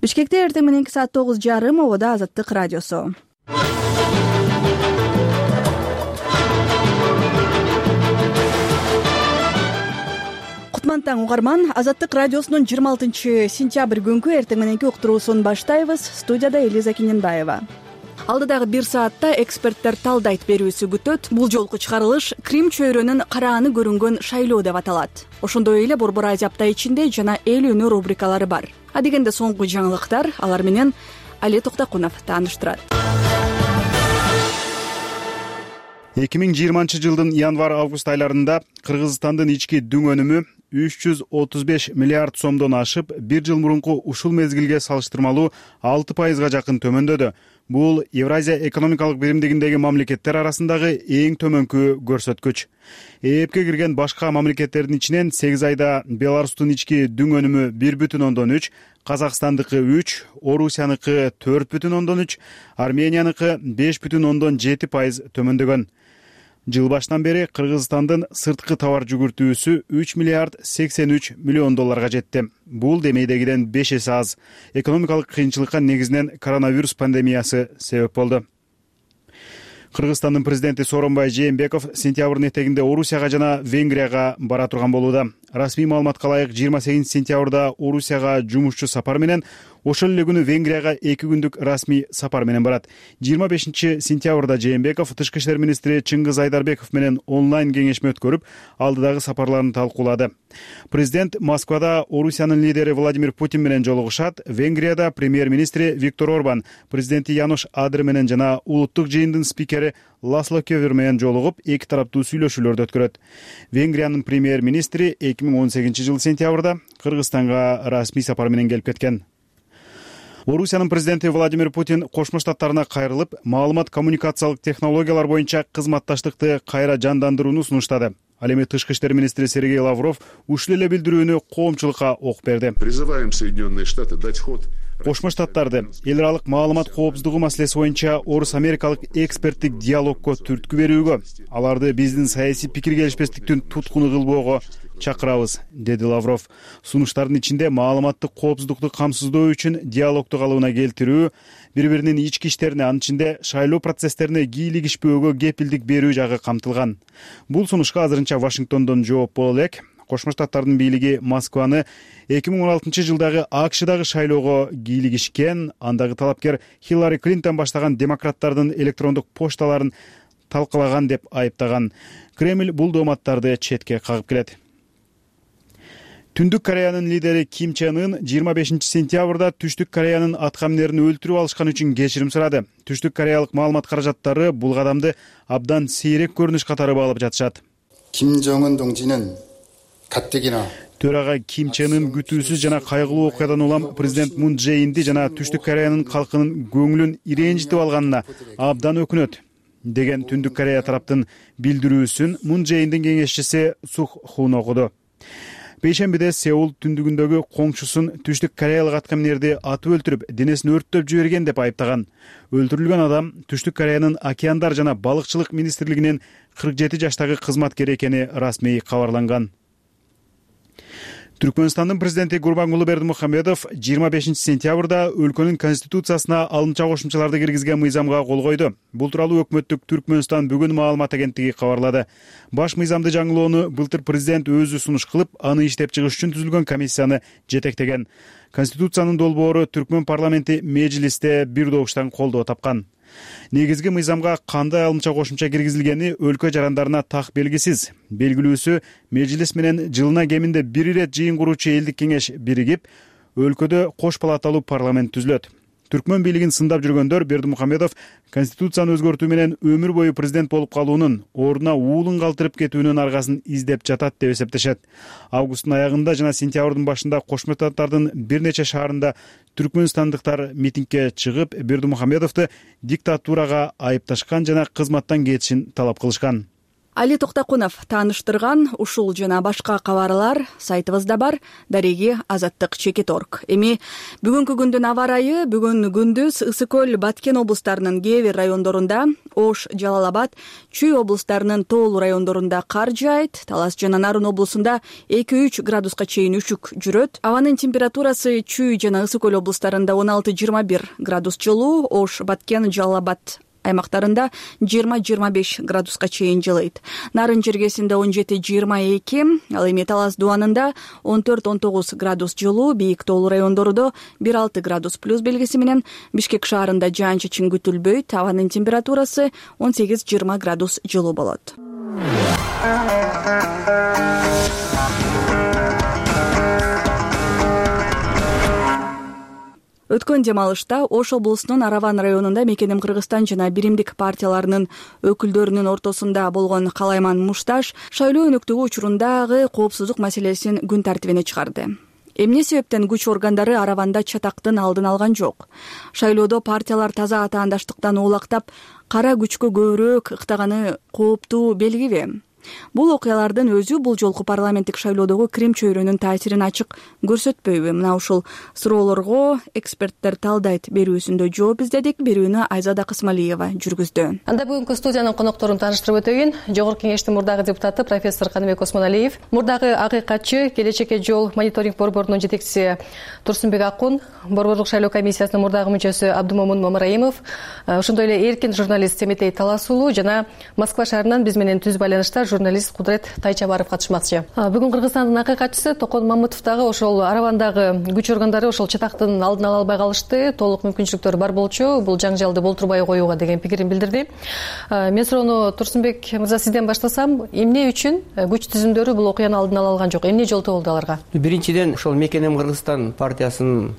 Бишкекте эртең мененки саат 9:30 обода Азаттык радиосу. Кутман таң угарман, Азаттык радиосунун 26-сентябрь күнкү эртең мененки уктуруусун баштайбыз. Студияда Элиза Кененбаева. Алдыдагы 1 саатта эксперттер талдайт берүүсү күтөт. Бул жолку чыгарылыш Крим чөйрөнүн карааны көрүнгөн шайлоо деп аталат. Ошондой эле Борбор Азия апта ичинде жана эл үнү рубрикалары бар. Адегенде соңку жаңылыктар, алар менен Али Токтокунов тааныштырат. 2020-жылдын январь-август айларында Кыргызстандын ички дүң өнүмү 335 миллиард сомдон ашып, бир жыл мурунку ушул мезгилге салыштырмалуу 6%га жакын төмөндөдү. Бул Евразия экономикалык биримдигиндеги мамлекеттер арасындагы эң төмөнкү көрсөткүч. ЭЭПке кирген башка мамлекеттердин ичинен 8 айда Беларустун ички дүң өнүмү 1,3, Казакстандыкы 3, Орусияныкы 4,3, Арменияныкы 5,7% төмөндөгөн. Жыл башынан бери Кыргызстандын сырткы товар жүгүртүүсү 3 миллиард 83 миллион долларга жетти. Бул демейдегиден 5 эсе аз. Экономикалык кыйынчылыкка негизинен коронавирус пандемиясы себеп болду. Кыргызстандын президенти Сооронбай Жээнбеков сентябрдын этегинде Орусияга жана Венгрияга бара турган болууда. Расмий маалыматка ылайык 28 сентябрда Орусияга жумушчу сапар менен, ошол эле күнү Венгрияга 2 күндүк расмий сапар менен барат. 25 сентябрда Жээнбеков тышкы иштер министри Чыңгыз Айдарбеков менен онлайн кеңешме өткөрүп, алдыдагы сапарларын талкуулады. Президент Москвада Орусиянын лидери Владимир Путин менен жолугушат, Венгрияда премьер-министри Виктор Орбан, президенти Янош Адер менен жана улуттук жыйындын спикери Ласло Кевер менен жолугуп, эки тараптуу сүйлөшүүлөрдү өткөрөт. Венгриянын премьер-министри 2018 сентябрда Кыргызстанга расмий сапар менен келип кеткен. Орусиянын президенти Владимир Путин Кошмо Штаттарына кайрылып, маалымат коммуникациялык технологиялар боюнча кызматташтыкты кайра жандандырууну сунуштады. Ал эми тышкы иштер министри Сергей Лавров ушул эле билдирүүнү коомчулукка окуп берди. Призываем Соединенные Штаты дать ход. Кошмо Штаттарды эл аралык маалымат коопсуздугу маселеси боюнча орус-америкалык эксперттик диалогко түрткү берүүгө, аларды биздин саясий пикир келишпестиктин туткуну кылбоого чакырабыз, деди Лавров. Сунуштардын ичинде маалыматтык коопсуздукту камсыздоо үчүн диалогду калыбына келтирүү, бири-биринин ички иштерине, анын ичинде шайлоо процесстерине кийлигишпөөгө кепилдик берүү жагы камтылган. Бул сунушка азырынча Вашингтондон жооп боло элек. Кошмо Штаттардын бийлиги Москваны 2016 жылдагы АКШдагы шайлоого кийлигишкен, андагы талапкер Хиллари Клинтон баштаган демократтардын электрондук пошталарын талкалаган деп айыптаган. Кремль бул дооматтарды четке кагып келет. Түндүк Кореянын лидери Ким Чен Ын 25 сентябрда Түштүк Кореянын аткаминерин өлтүрүп алышкан үчүн кечирим сурады. Түштүк Кореялык маалымат каражаттары бул кадамды абдан сейрек көрүнүш катары баалап жатышат. Ким Чен Ын 동지는 가뜩이나 Төрага Ким Чен Ын күтүүсүз жана кайгылуу окуядан улам президент Мун Чже Инди жана Түштүк Кореянын калкынын көңүлүн ирэнжитип алганына абдан өкүнөт, деген Түндүк Корея тараптын билдирүүсүн Мун Чже Индин кеңешчиси Сух Хун окуду. Бейшембиде Сеул түндүгүндөгү коңчусун Түштүк Кореялык аткаминерди атып өлтүрүп, денесин өрттөп жиберген деп айыптаган. Өлтүрүлгөн адам Түштүк Кореянын океандар жана балыкчылык министрлигинин 47 жаштагы кызматкери экени расмий кабарланган. Түркмөнстандын президенти Гурбангулы Бердимухамедов 25 сентябрда өлкөнүн конституциясына алымча кошумчаларды киргизген мыйзамга кол койду. Бул тууралуу өкмөттүк Түркмөнстан бүгүн маалымат агенттиги кабарлады. Баш мыйзамды жаңылоону былтыр президент өзү сунуш кылып, аны иштеп чыгыш үчүн түзүлгөн комиссияны жетектеген. Конституциянын долбоору Түркмөн парламенти Мejlisте бир добуштан колдоо тапкан. Негизги мыйзамга кандай алымча кошумча киргизилгени өлкө жарандарына так белгисиз. Белгилүүсү, Мejlis менен жылына кеминде бир ирет жыйын куруучу элдик кеңеш биригип, өлкөдө кош палаталуу парламент түзүлөт. Түркмөн бийлигин сындап жүргөндөр Бердимухамедов конституцияны өзгөртүү менен өмүр бою президент болуп калуунун, ордуна уулун калтырып кетүүнүн аргасын издеп жатат деп эсептешет. Августтун аягында жана сентябрдын башында Кошмо Штаттардын бир нече шаарында түркмөнстандыктар митингге чыгып, Бердимухамедовду диктатурага айыпташкан жана кызматтан кетишин талап кылышкан. Али Токтакунов тааныштырган ушул жана башка кабарлар сайтыбызда бар. Дареги Азаттык Чекит.орг. Эми бүгүнкү күндүн аба ырайы бүгүн күндүз Ысык көл, Баткен облустарынын кээ бир райондорунда, Ош, Жалал Абад, Чүй облустарынын тоолуу райондорунда кар жаайт. Талас жана Нарын облусунда 2-3 градуска чейин үшүк жүрөт. Абанын температурасы Чүй жана Ысык көл облустарында 16-21 градус жылуу, Ош, Баткен, Жалал Абад аймактарында 20-25 градуска чейин жылыйт. Нарын жергесинде 17-22, ал эми Талас дубанында 14-19 градус жылуу, бийик тоолуу райондорудо 1-6 градус плюс белгиси менен, Бишкек шаарында жаан-чачын күтүлбөйт. Абанын температурасы 18-20 градус жылуу болот. Өткөн демалышта Ош облусунун Араван районунда Мекеним Кыргызстан жана биримдик партияларынын өкүлдөрүнүн ортосунда болгон калайман мушташ шайлоо өнөктүгү учурундагы коопсуздук маселесин күн тартибине чыгарды. Эмне себептен күч органдары Араванда чатактын алдын алган жок? Шайлоодо партиялар таза атаандаштыктан оолактап, кара күчкө көбүрөөк ыктаганы кооптуу белгиби? Бул окуялардын өзү бул жолку парламенттик шайлоодогу крем чөйрөнүн таасирин ачык көрсөтпөйбү? Мына ушул суроолорго эксперттер талдайт берүүсүндө жооп издедик. Берүүнү Айзада Кысмалиева жүргүздү. Анда бүгүнкү студиянын конокторун тааныштырып өтөйүн. Жогорку кеңештин мурдагы депутаты профессор Каныбек Осмоналиев, мурдагы акыйкатчы, Келечекке жол мониторинг борборунун жетекчиси Турсунбек Акун, борборлук шайлоо комиссиясынын мурдагы мүчөсү Абдумомун Мамраимов, ошондой эле эркин журналист Семетей Талас уулу жана Москва шаарынан биз менен түз байланышта журналист Кудрет Тайчабаров катышмакчы. Бүгүн Кыргызстандын акыйкатчысы Токон Мамытов дагы ошол Аравандагы күч органдары ошол чатактын алдын ала албай калышты, толук мүмкүнчүлүктөр бар болчу, бул жаңжалды болтурбай коюуга деген пикирин билдирди. Мен суроону Турсунбек мырза сизден баштасам, эмне үчүн күч түзүмдөрү бул окуяны алдын ала алган жок? Эмне жолтоо болду аларга? Биринчиден ошол Мекеним Кыргызстан партиясынын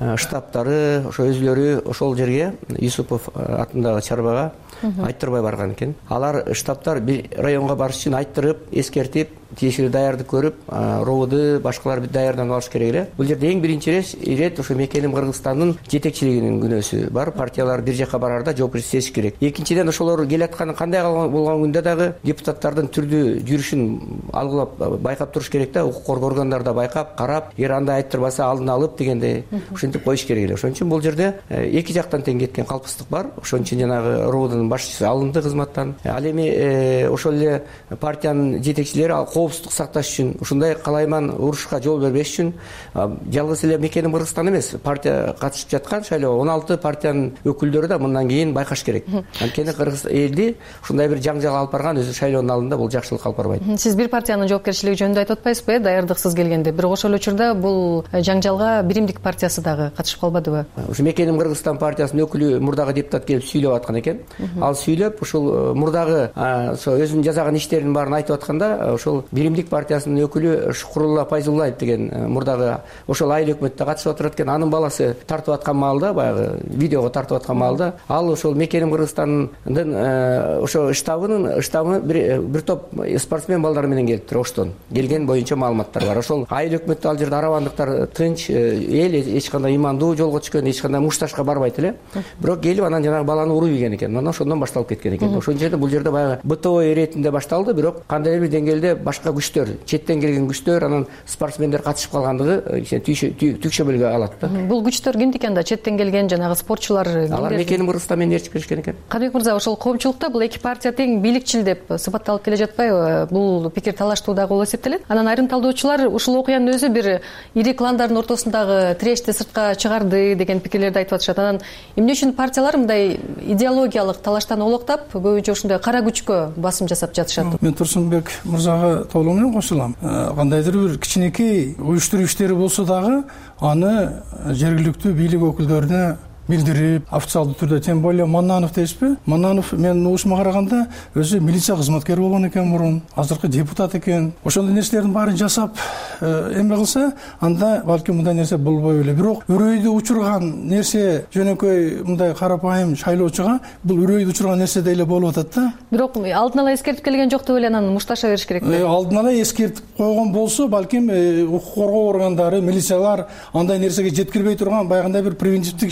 штабтары ошо өзүлөрү ошол жерге Юсупов атындагы чарбага айттырбай барган экен. Алар штабтар бир районго барыш үчүн айттырып, эскертип, тиешелүү даярдык көрүп, роводу башкалар даярданып алыш керек эле. Бул жерде эң биринчи ирет ошо Мекеним Кыргызстандын жетекчилигинин күнөөсү бар. Партиялар бир жака барарда жоопкерчилик сезиш керек. Экинчиден ошолор келатканы кандай болгон күндө дагы депутаттардын түрдүү жүрүшүн алгылап байкап туруш керек да, укук коргоо органдары да байкап, карап, эгер андай айттырбаса алдын алып дегендей ушинтип коюш керек эле. Ошон үчүн бул жерде эки жактан тең кеткен калпыстык бар. Ошон үчүн жанагы роводун башчысы алынды кызматтан. Ал эми ошол эле партиянын жетекчилери коопсуздук сакташ үчүн, ушундай калайман урушка жол бербеш үчүн жалгыз эле Мекеним Кыргызстан эмес, партия катышып жаткан шайлоого 16 партиянын өкүлдөрү да мындан кийин байкаш керек. Анткени кыргыз элди ушундай бир жаңжал алып барган өзү шайлоонун алдында бул жакшылык алып барбайт. Сиз бир партиянын жоопкерчилиги жөнүндө айтып атпайсызбы, даярдыксыз келгенде? Бирок ошол учурда бул жаңжалга биримдик партиясы дагы катышып калбадыбы? Ушу Мекеним Кыргызстан партиясынын өкүлү мурдагы депутат келип сүйлөп аткан экен. Ал сүйлөп ушул мурдагы ошо өзүнүн жасаган иштеринин баарын айтып атканда, ошол биримдик партиясынын өкүлү Шукурулла Пайзуллаев деген мурдагы ошол айыл өкмөттө катышып отурат экен. Анын баласы тартып аткан маалда, баягы видеого тартып аткан маалда, ал ошол Мекеним Кыргызстандын ошо штабынын бир топ спортсмен балдар менен келиптир. Оштон келген боюнча маалыматтар бар. Ошол айыл өкмөттө ал жерде аравандыктар тынч эл, эч кандай имандуу жолго түшкөн, эч кандай мушташка барбайт эле. Бирок келип анан жанагы баланы уруп ийген экен. Анан ошондон башталып кеткен экен. Ошол жерде бул жерде баягы БТО иретинде башталды, бирок кандайдыр бир деңгээлде башка күчтөр, четтен келген күчтөр, анан спортсмендер катышып калгандыгы түйшөбөлгө алат да. Бул күчтөр кимдик анда? Четтен келген жанагы спортчулар кимдер? Алар Мекеним Кыргызстан менен ээрчип келишкен экен. Каныбек мырза, ошол коомчулукта бул эки партия тең бийликчил деп сыпатталып келе жатпайбы? Бул пикир талаштуу дагы болуп эсептелет. Анан айрым талдоочулар ушул окуянын өзү бир ири кландардын ортосундагы тирешти сыртка чыгарды деген пикирлерди айтып атышат. Анан эмне үчүн партиялар мындай идеологиялык талаштан оолоктап, көбүнчө ушундай кара күчкө басым жасап жатышат? Мен Турсунбек мырзага толугу менен кошулам. Кандайдыр бир кичинекей уюштуруу иштери болсо дагы аны жергиликтүү бийлик өкүлдөрүнө билдирип, официалдуу түрдө, тем более Маннанов дейсизби? Маннанов менин угушума караганда өзү милиция кызматкери болгон экен мурун, азыркы депутат экен. Ошондой нерселердин баарын жасап эме кылса, анда балким мындай нерсе болбой эле. Бирок үрөйдү учурган нерсе жөнөкөй мындай карапайым шайлоочуга бул үрөйдү учурган нерсе деле болуп атат да. Бирок алдын ала эскертип келген жок деп эле анан мушташа бериш керекпи? Алдын ала эскертип койгон болсо, балким укук коргоо органдары, милициялар андай нерсеге жеткирбей турган баягындай бир превентивдик иштерди жасашат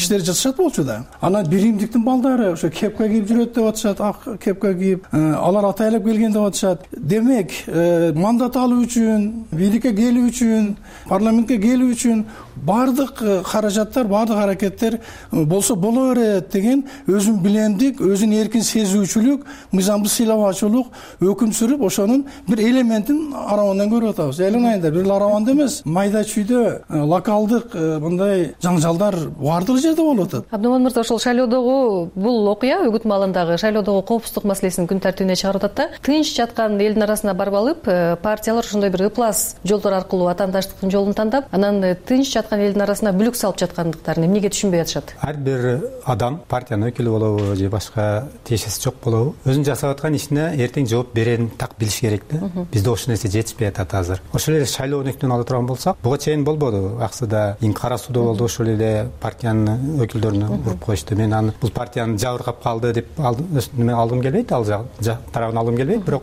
атышат болчу да. Анан бир имдиктин балдары ошо кепка кийип жүрөт деп атышат, ак кепка кийип. Алар атайлап келген деп атышат. Демек, мандат алуу үчүн, бийликке келүү үчүн, парламентке келүү үчүн бардык каражаттар, бардык аракеттер болсо боло берет деген өзүн билемдик, өзүн эркин сезүүчүлүк, мыйзамдуу сыйлабачылык өкүм сүрүп, ошонун бир элементин аравандан көрүп атабыз. Элин айында бир араванда эмес, майда чүйдө локалдык мындай жаңжалдар бардык жерде болуп атат. Абдымомон мырза, ошол шайлоодогу бул окуя үгүт маалындагы шайлоодогу коопсуздук маселесин күн тартибине чыгарып атат да. Тынч жаткан элдин арасына барып алып, партиялар ошондой бир ыплас жолдор аркылуу атаандаштыктын жолун тандап, анан тынч жаткан элдин арасына бүлүк салып жаткандыктарын эмнеге түшүнбөй атышат? Ар бир адам партиянын өкүлү болобу же башка тиешеси жок болобу, өзүнүн жасап аткан ишине эртең жооп берерин так билиш керек да. Бизде ошол нерсе жетишпей атат азыр. Ошол эле шайлоо өнүктүн ала турган болсок, буга чейин болбоду. Аксыда Кара сууда болду, ошол эле партиянын өкүлдөрүнө уруп коюшту. Мен аны бул партиянын жабыркап калды деп алдым келбейт, ал тарабын алгым келбейт, бирок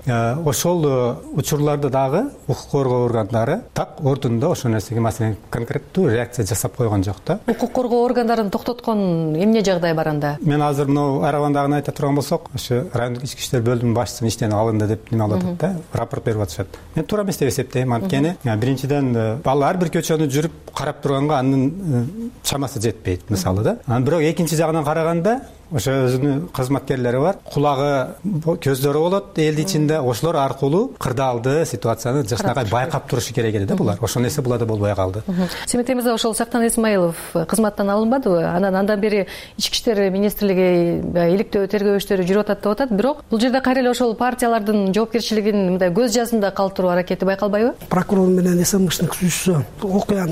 ошол учурларда дагы укук коргоо органдары так ордунда ошол нерсеге маселен конкреттүү реакция жасап койгон жок да. Укук коргоо органдарын токтоткон эмне жагдай бар анда? Мен азыр мына аравандагыны айта турган болсок, ошо райондук ички иштер бөлүмүнүн башчысын иштен алынды деп неме алып атат да, рапорт берип атышат. Мен туура эмес деп эсептейм, анткени биринчиден ал ар бир көчөнү жүрүп карап турганга анын чамасы жетпейт, мисалы да. Бирок экинчи жагынан караганда ошо өзүнүн кызматкерлери бар, кулагы, көздөрү болот элдин ичинде, ошолор аркылуу кырдаалды ситуацияны жакшынакай байкап турушу керек эле да булар. Ошол нерсе буларда болбой калды. Семетемизде ошол Сактан Исмаилов кызматтан алынбадыбы? Андан бери ички иштер министрлиги иликтөө тергөө иштери жүрүп атат деп атат, бирок бул жерде кайра эле ошол партиялардын жоопкерчилигин мындай көз жазында калтыруу аракети байкалбайбы? Прокурор менен СМШнын күзүүчүсү окуяны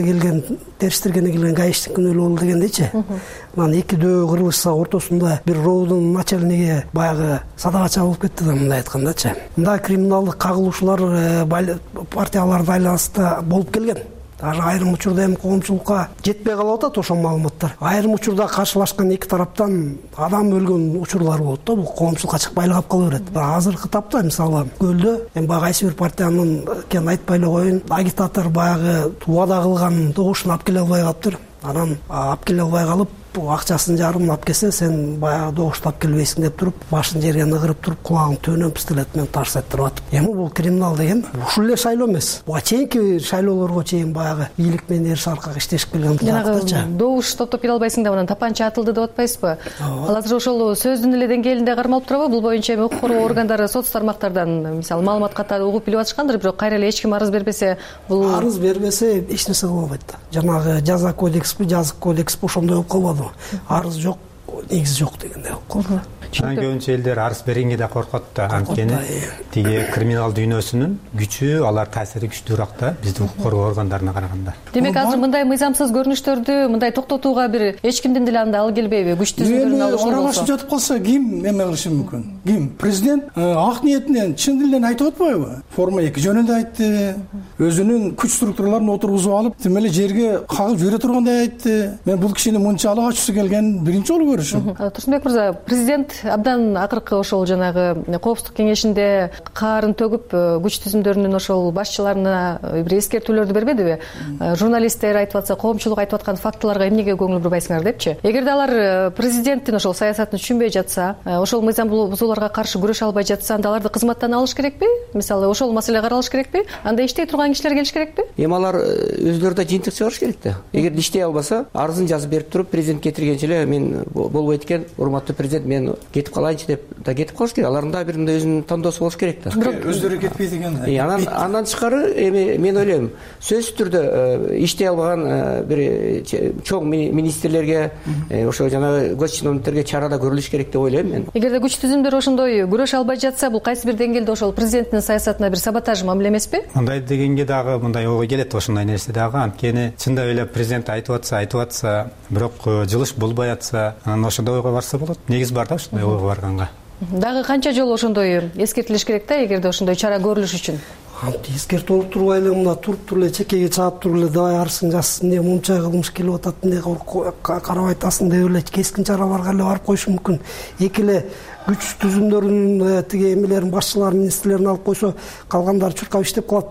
териштиргене келген гаишник күнөөлүү болду дегендейчи. Анан экидөө кырылышса ортосунда бир роодун начальниги баягы садагача болуп кетти да, мындай айткандачы. Мындай криминалдык кагылышуулар партияларда айланысында болуп келген. Даже айрым учурда эми коомчулукка жетпей калып атат ошол маалыматтар. Айрым учурда каршылашкан эки тараптан адам өлгөн учурлар болот да, бул коомчулукка чыкпай эле калып кала берет. Азыркы тапта мисалы көлдө эми баягы кайсы бир партиянын кен айтпай эле коеюн, агитатор баягы убада кылган добушун алып келе албай калыптыр. Анан алып келе албай калып, акчасын жарымын алып келсе, сен баягы добушту алып келбейсиң деп туруп, башын жерге ныгырып туруп, кулагын төбүнөн пистолет менен таш этирип атып. Эми бул криминал деген ушул эле шайлоо эмес. Буга чейинки шайлоолорго чейин баягы бийлик менен эрс аркага иштешип келген. Жанагы добуш топтоп келе албайсың деп анан тапанча атылды деп атпайсызбы? Ал азыр ошол сөздүн эле деңгээлинде кармалып турабы? Бул боюнча укук коргоо органдары соц тармактардан мисалы маалымат катары угуп билип атышкандыр, бирок кайра эле эч ким арыз бербесе, бул арыз бербесе эч нерсе кыла албайт. Жанагы жаза кодексби, жазык кодексби ошондой болуп калбадыбы? Арыз жок, негизи жок дегендей болуп калды. Анан көбүнчө элдер арыз бергенге да коркот да, анткени тиги криминал дүйнөсүнүн күчү, алар таасири күчтүүрөөк да биздин укук коргоо органдарына караганда. Демек азыр мындай мыйзамсыз көрүнүштөрдү мындай токтотууга бир эч кимдин деле анда ал келбейби? Күч түзүмдөрүн алышып болсо. Аралашып жатып калса ким эме кылышы мүмкүн? Ким? Президент ак ниетинен, чын дилинен айтып атпайбы? Форма 2 жөнүндө айтты. Өзүнүн күч структураларын отургузуп алып, тим эле жерге кагып жибере тургандай айтты. Мен бул кишини мынчалык ачуусу келгенин биринчи жолу көрүшүм. Турсунбек мырза, президент абдан акыркы ошол жанагы коопсуздук кеңешинде каарын төгүп күч түзүмдөрүнүн ошол башчыларына бир эскертүүлөрдү бербедиби? Журналисттер айтып атса, коомчулук айтып аткан фактыларга эмнеге көңүл бурбайсыңар депчи? Эгерде алар президенттин ошол саясатын түшүнбөй жатса, ошол мыйзам бузууларга каршы күрөшө албай жатса, анда аларды кызматтан алыш керекпи? Мисалы ошол маселе каралыш керекпи? Анда иштей турган кишилер келиш керекпи? Эми алар өздөрү да жыйынтык чыгарыш керек да. Эгерде иштей албаса, арызын жазып берип туруп, президент кетиргенче эле мен болбойт экен, урматтуу президент, мен кетип калайынчы деп да кетип калыш керек. Алардын да бир мындай өзүнүн тандоосу болуш керек да. Өздөрү кетпейт экен. Андан тышкары эми мен ойлойм, сөзсүз түрдө иштей албаган бир чоң министрлерге, ошо жанагы госчиновниктерге чара да көрүлүш керек деп ойлойм мен. Эгерде күч түзүмдөр ошондой күрөшө албай жатса, бул кайсы бир деңгээлде ошол президенттин саясатына бир саботаж мамиле эмеспи? Мындай дегенге дагы мындай ой келет, ошондой нерсе дагы, анткени чындап эле президент айтып атса, бирок жылыш болбой атса, анан ошондой ойго барса болот. Негиз бар да ошондой ойго барганга. Дагы канча жолу ошондой эскертилиш керек да, эгерде ошондой чара көрүлүш үчүн? Эскертип болуп турбай эле мына туруп туруп эле чекеге чаап туруп эле давай арызың жазсын деп мынча кылмыш келип атат деп карабай атасың деп эле кескин чараларга эле барып коюшу мүмкүн. Эки эле күч түзүмдөрүнүн тиги эмелерин башчыларын, министрлерин алып койсо, калгандары чуркап иштеп калат да.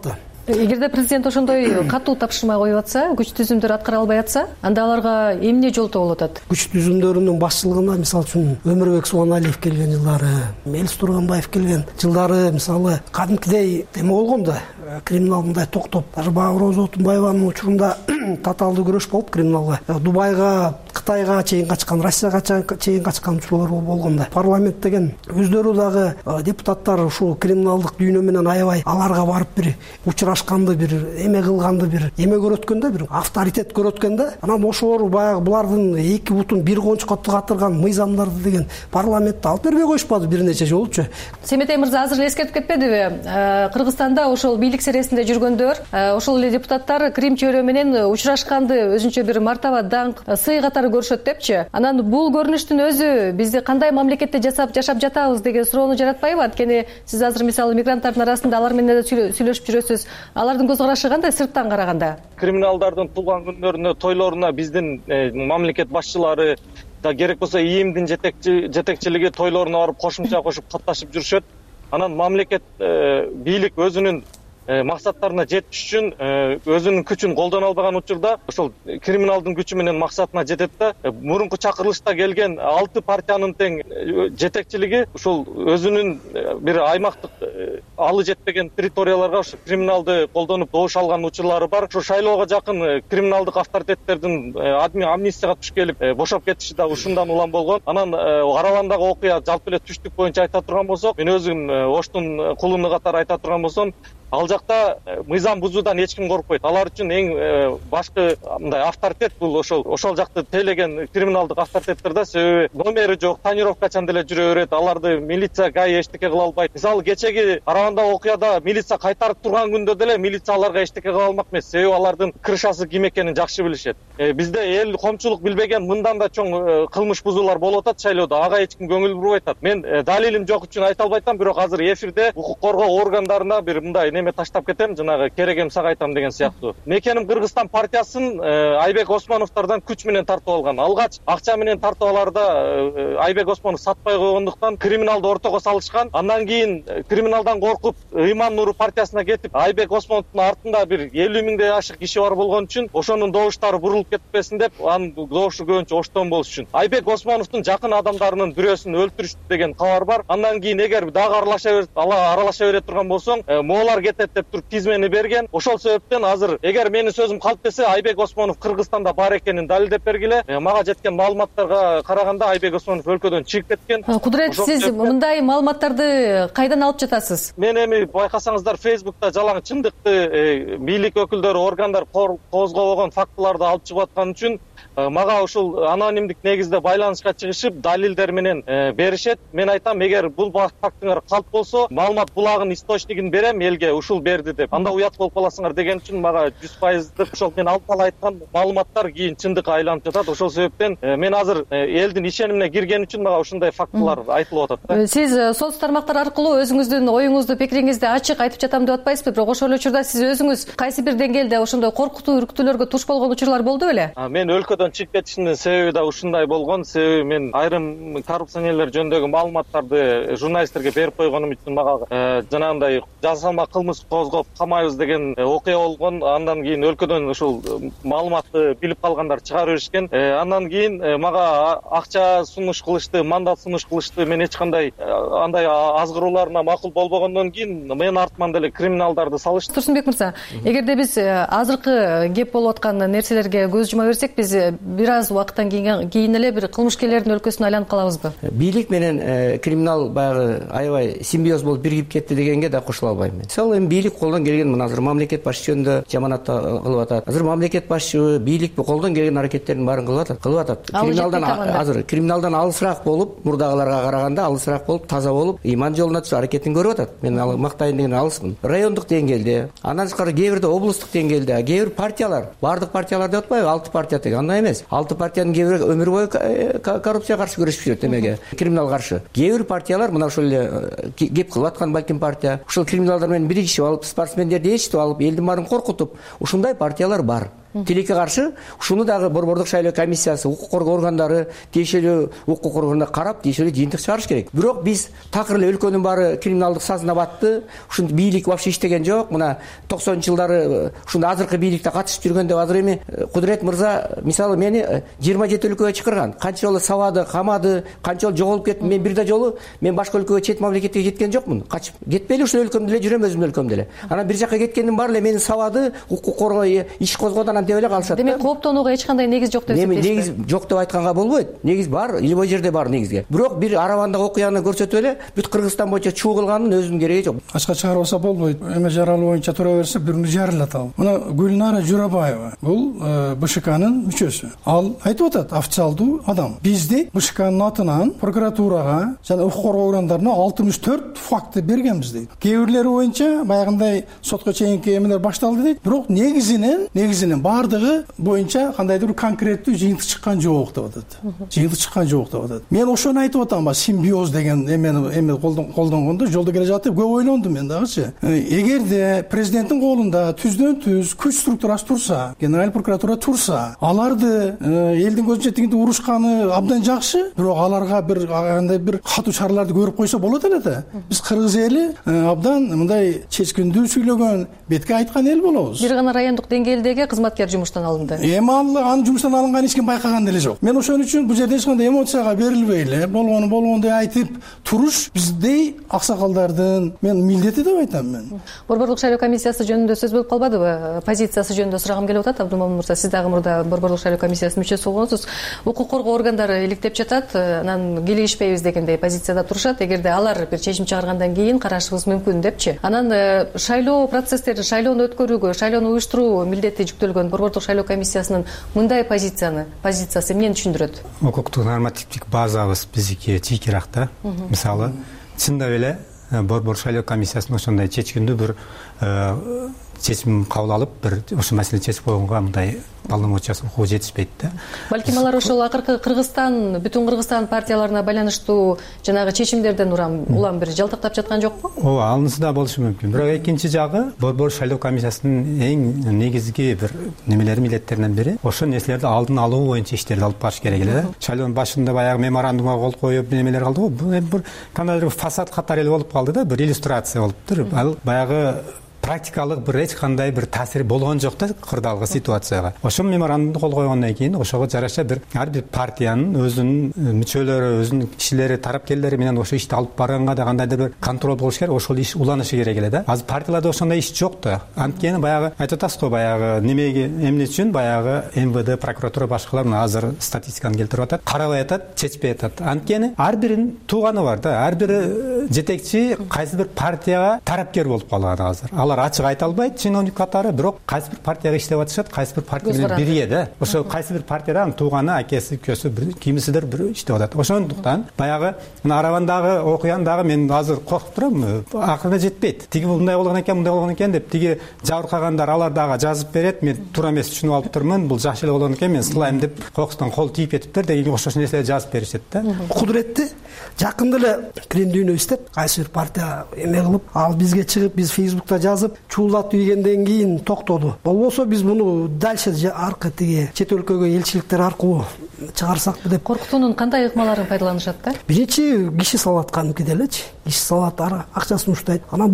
эгерде президент ошондой катуу тапшырма коюп атса, күч түзүмдөр аткара албай атса, анда аларга эмне жол табылып атат? Күч түзүмдөрүнүн башчылыгына мисалы үчүн Өмүрбек Субаналиев келген жылдары, Мелис Турганбаев келген жылдары мисалы кадимкидей эме болгон да, криминал мындай токтоп, даже баягы Роза Отунбаеванын учурунда татаалдуу күрөш болуп криминалга, Дубайга, Кытайга чейин качкан, Россияга чейин качкан учурлар болгон да. Парламент деген өздөрү дагы депутаттар ушул криминалдык дүйнө менен аябай аларга барып бир учурашканды, бир эме кылганды, бир эме көрөткөндө, бир авторитет көрөткөндө, анан ошолор баягы булардын эки бутун бир кончукка тыгатырган мыйзамдарды деген парламентте алып бербей коюшпады бир нече жолучу. Семетей мырза азыр эскертип кетпедиби? Кыргызстанда ошол бийлик сересинде жүргөндөр, ошол эле депутаттар Крим чөйрө менен учурашканды өзүнчө бир мартаба даңк, сый катары көрүшөт депчи. Анан бул көрүнүштүн өзү бизди кандай мамлекетте жашап жатабыз деген суроону жаратпайбы? Анткени сиз азыр мисалы мигранттардын арасында алар менен да сүйлөшүп жүрөсүз. Алардын көз карашы кандай сырттан караганда? Криминалдардын туулган күндөрүнө, тойлоруна биздин мамлекет башчылары да керек болсо ИИМдин жетекчилиги тойлоруна барып кошумча кошуп катташып жүрүшөт. Анан мамлекет бийлик өзүнүн максаттарына жетиш үчүн өзүнүн күчүн колдоно албаган учурда ошол криминалдын күчү менен максатына жетет да. Мурунку чакырылышта келген 6 партиянын тең жетекчилиги ушул өзүнүн бир аймактык алы жетпеген территорияларга ошо криминалды колдонуп добуш алган учурлары бар. Ошо шайлоого жакын криминалдык авторитеттердин амнистияга туш келип бошоп кетиши да ушундан улам болгон. Анан Каравандагы окуя жалпы эле түштүк боюнча айта турган болсок, мен өзүм Оштун кулуну катары айта турган болсом, ал жакта мыйзам бузуудан эч ким коркпойт. Алар үчүн эң башкы мындай авторитет бул ошол жакты тейлеген криминалдык авторитеттер да. Себеби номери жок, тонировкачан деле жүрө берет. Аларды милиция, ГАИ эчтеке кыла албайт. Мисалы кечеги Каравандагы окуяда милиция кайтарып турган күндө деле милиция аларга эчтеке кыла алмак эмес. Себеби алардын крышасы ким экенин жакшы билишет. Бизде эл коомчулук билбеген мындан да чоң кылмыш бузуулар болуп атат шайлоодо. Ага эч ким көңүл бурбай атат. Мен далилим жок үчүн айта албай атам, бирок азыр эфирде укук коргоо органдарына бир мындай неме таштап кетем, жанагы керегем сага айтам деген сыяктуу. Мекеним Кыргызстан партиясын Айбек Османовтордон күч менен тартып алган. Алгач акча менен тартып аларда Айбек Осмонов сатпай койгондуктан криминалды ортого салышкан. Андан кийин криминалдан коркуп Ыйман Нуру партиясына кетип, Айбек Осмоновдун артында бир 50 миңдей ашык киши бар болгон үчүн ошонун добуштары бурулуп кетпесин деп, анын добушу көбүнчө Оштон болуш үчүн Айбек Осмоновдун жакын адамдарынын бирөөсүн өлтүрүштү деген кабар бар. Андан кийин эгер дагы аралаша бере турган болсоң, моолар кетет деп туруп тизмени берген. Ошол себептен азыр эгер менин сөзүм калп десе, Айбек Осмонов Кыргызстанда бар экенин далилдеп бергиле. Мага жеткен маалыматтарга караганда Айбек Осмонов өлкөдөн чыгып кеткен. Кудурет, сиз мындай маалыматтарды кайдан алып жатасыз? Мен эми байкасаңыздар Facebook'та жалаң чындыкты бийлик өкүлдөрү, органдар козгобогон фактыларды алып чыгып аткан үчүн мага ушул анонимдик негизде байланышка чыгышып, далилдер менен беришет. Мен айтам, эгер бул фактыңар калп болсо, маалымат булагын источнигин берем элге, ушул берди деп. Анда уят болуп каласыңар деген үчүн мага 100% ошол мен алып айткан маалыматтар кийин чындыкка айланып жатат. Ошол себептен мен азыр элдин ишенимине кирген үчүн мага ушундай фактылар айтылып атат. Сиз соц тармактар аркылуу өзүңүздүн оюңузду, пикириңизди ачык айтып жатам деп атпайсызбы? Бирок ошол учурда сиз өзүңүз кайсы бир деңгээлде ошондой коркутуу, үркүтүүлөргө туш болгон учурлар болду беле? Мен өлкөдөн чыгып кетишимдин себеби да ушундай болгон. Себеби мен айрым коррупционерлер жөнүндөгү маалыматтарды журналисттерге берип койгонум үчүн мага жанагындай жасалма кылмыш козгоп камайбыз деген окуя болгон. Андан кийин өлкөдөн ушул маалыматты билип калгандар чыгарып беришкен. Андан кийин мага акча сунуш кылышты, мандат сунуш кылышты. Мен эч кандай андай азгырууларына макул болбогондон кийин мен артыман деле криминалдарды салышты. Турсунбек мырза, эгерде биз азыркы кеп болуп аткан нерселерге көз жума берсек, биз бир аз убакыттан кийин эле бир кылмышкерлердин өлкөсүнө айланып калабызбы? Бийлик менен криминал баягы аябай симбиоз болуп биригип кетти дегенге да кошула албайм мен. Мисалы эми бийлик колдон келген, мына азыр мамлекет башчы жөнүндө жаманат кылып атат. Азыр мамлекет башчы бийлик колдон келген аракеттердин баарын кылып атат. Криминалдан алысыраак болуп, мурдагыларга караганда алысыраак болуп, таза болуп, иман жолуна түшүп аракетин көрүп атат. Мен ал мактайын деген алысмын. Райондук деңгээлде, андан тышкары кээ бирде облустук деңгээлде, кээ бир партиялар, бардык партиялар деп атпайбы, 6 партия деген, андай эмес. 6 партиянын кээ бири өмүр бою коррупцияга каршы күрөшүп жүрөт, эмеге? Криминал каршы. Кээ бир партиялар мына ошол эле кеп кылып аткан балким партия, ушул криминалдар менен биригишип алып, спортсмендерди ээрчитип алып, элдин баарын коркутуп, ушундай партиялар бар. тилекке каршы ушуну дагы Борбордук шайлоо комиссиясы, укук коргоо органдары, тиешелүү укук органдар карап, тиешелүү жыйынтык чыгарыш керек. Бирок биз такыр эле өлкөнүн баары криминалдык сазына батты. Ушунда бийлик вообще иштеген жок. Мына 90-жылдары ушунда азыркы бийликте катышып жүргөндө азыр эми Кудурет мырза мисалы мени 27 өлкөгө чакырган. Канча жолу сабады, камады, канча жолу жоголуп кеттим. Мен бир да жолу мен башка өлкөгө, чет мамлекетке кеткен жокмун. Качып кетпейли, ушул өлкөмдө эле жүрөм, өзүмдүн өлкөмдө эле. Анан бир жака кеткендин баары эле мени сабады, укук коргоо иш козгоду деп эле калышат. Демек кооптонууга эч кандай негиз жок деп эсептейсизби? Негиз жок деп айтканга болбойт. Негиз бар, любой жерде бар негизге. Бирок бир Аравандагы окуяны көрсөтүп эле бүт Кыргызстан боюнча чуу кылганын өзүнүн кереги жок. Ачка чыгарбаса болбойт. Эме жаралы боюнча тура берсе бирини жарылат ал. Мына Гүлнара Журабаева бул БШКнын мүчөсү. Ал айтып атат, официалдуу адам. Бизде БШКнын атынан прокуратурага жана укук коргоо органдарына 64 факты бергенбиз дейт. Кээ бирлери боюнча баягындай сотко чейинки эмелер башталды дейт. Бирок негизинен бардыгы боюнча кандайдыр бир конкреттүү жыйынтык чыккан жок деп атат. Мен ошону айтып атам, симбиоз деген эмени колдонгондо жолдо келе жатып көп ойлондум мен дагычы. Эгерде президенттин колунда түздөн-түз күч структурасы турса, генералдык прокуратура турса, аларды элдин көзүнчө тигинде урушканы абдан жакшы, бирок аларга бир кандай бир катуу чараларды көрүп койсо болот эле да. Биз кыргыз эли абдан мындай чечкиндүү сүйлөгөн, бетке айткан эл болобуз. Бир гана райондук деңгээлдеги кызматкер жумуштан алынды. Эми анын жумуштан алынган эч ким байкаган деле жок. Мен ошон үчүн бул жерде эч кандай эмоцияга берилбей эле болгондой айтып туруш биздей аксакалдардын мен милдети деп айтам мен. Борбордук шайлоо комиссиясы жөнүндө сөз болуп калбадыбы? Позициясы жөнүндө сурагым келип атат. Абдумомун мырза, сиз дагы мурда Борбордук шайлоо комиссиясынын мүчөсү болгонсуз. Укук коргоо органдары иликтеп жатат, анан кийлигишпейбиз дегендей позицияда турушат. Эгерде алар бир чечим чыгаргандан кийин карашыбыз мүмкүн депчи. Анан шайлоо процесстерин, шайлоону өткөрүүгө, шайлоону уюштуруу милдети жүктөлгөн Борбордук шайлоо комиссиясынын мындай позициясы эмнени түшүндүрөт? Укуктук нормативдик базабыз биздики чийкирак да. Мисалы, чындап эле Борбор шайлоо комиссиясынын ошондой чечкиндүү бир чечим кабыл алып, бир ошол маселени чечип койгонго мындай полномочиясы укугу жетишпейт да. Балким алар ошол акыркы Кыргызстан, бүтүн Кыргызстан партияларына байланыштуу жанагы чечимдерден улам бир жалтактап жаткан жокпу? Ооба, анысы да болушу мүмкүн. Бирок экинчи жагы, Борбор шайлоо комиссиясынын эң негизги бир немелери, милдеттеринен бири ошол нерселерди алдын алуу боюнча иштерди алып барыш керек эле да. Шайлоонун башында баягы меморандумга кол коюп немелер калды го. Бул бир кандайдыр фасад катары эле болуп калды да, бир иллюстрация болуптур. Ал баягы практикалык бир эч кандай бир таасири болгон жок да кырдаалгы ситуацияга. Ошол меморандумду кол койгондон кийин ошого жараша бир ар бир партиянын өзүнүн мүчөлөрү, өзүнүн кишилери, тарапкерлери менен ошол ишти алып барганга да кандайдыр бир контроль болуш керек, ошол иш уланышы керек эле да. Азыр партияларда ошондой иш жок да. Анткени баягы айтып атасыз го, баягы эмне үчүн баягы МВД, прокуратура башкалар азыр статистиканы келтирип атат, карабай атат, чечпей атат. Анткени ар биринин тууганы бар да. Ар бир жетекчи кайсы бир партияга тарапкер болуп калган азыр. Алар ачык айта албайт чиновник катары, бирок кайсы бир партияга иштеп атышат, кайсы бир партия менен бирге да. Ошол кайсы бир партияда тууганы, акеси, көсү, кимисидир бир иштеп атат. Ошондуктан баягы мына Аравандагы окуяны дагы мен азыр коркуп турам, акырына жетпейт. Тиги мындай болгон экен деп тиги жабыркагандар алар дагы жазып берет. Мен туура эмес түшүнүп алып турмун, бул жакшы эле болгон экен, мен сылайм деп кокустан кол тийип кетиптир деген ошол нерселерди жазып беришет да. Кудуретти жакында эле крендүүнү иштеп, кайсы бир партия эме кылып, ал бизге чыгып, биз Facebook'та жазып, чуулдатып ийгенден кийин токтоду. Болбосо биз муну дальше аркы тиги чет өлкөгө элчиликтер аркылуу чыгарсакпы деп. Коркутуунун кандай ыкмаларын пайдаланышат да? Биринчи киши салат кадимки делечи. Киши салат акчасын уштайт. Анан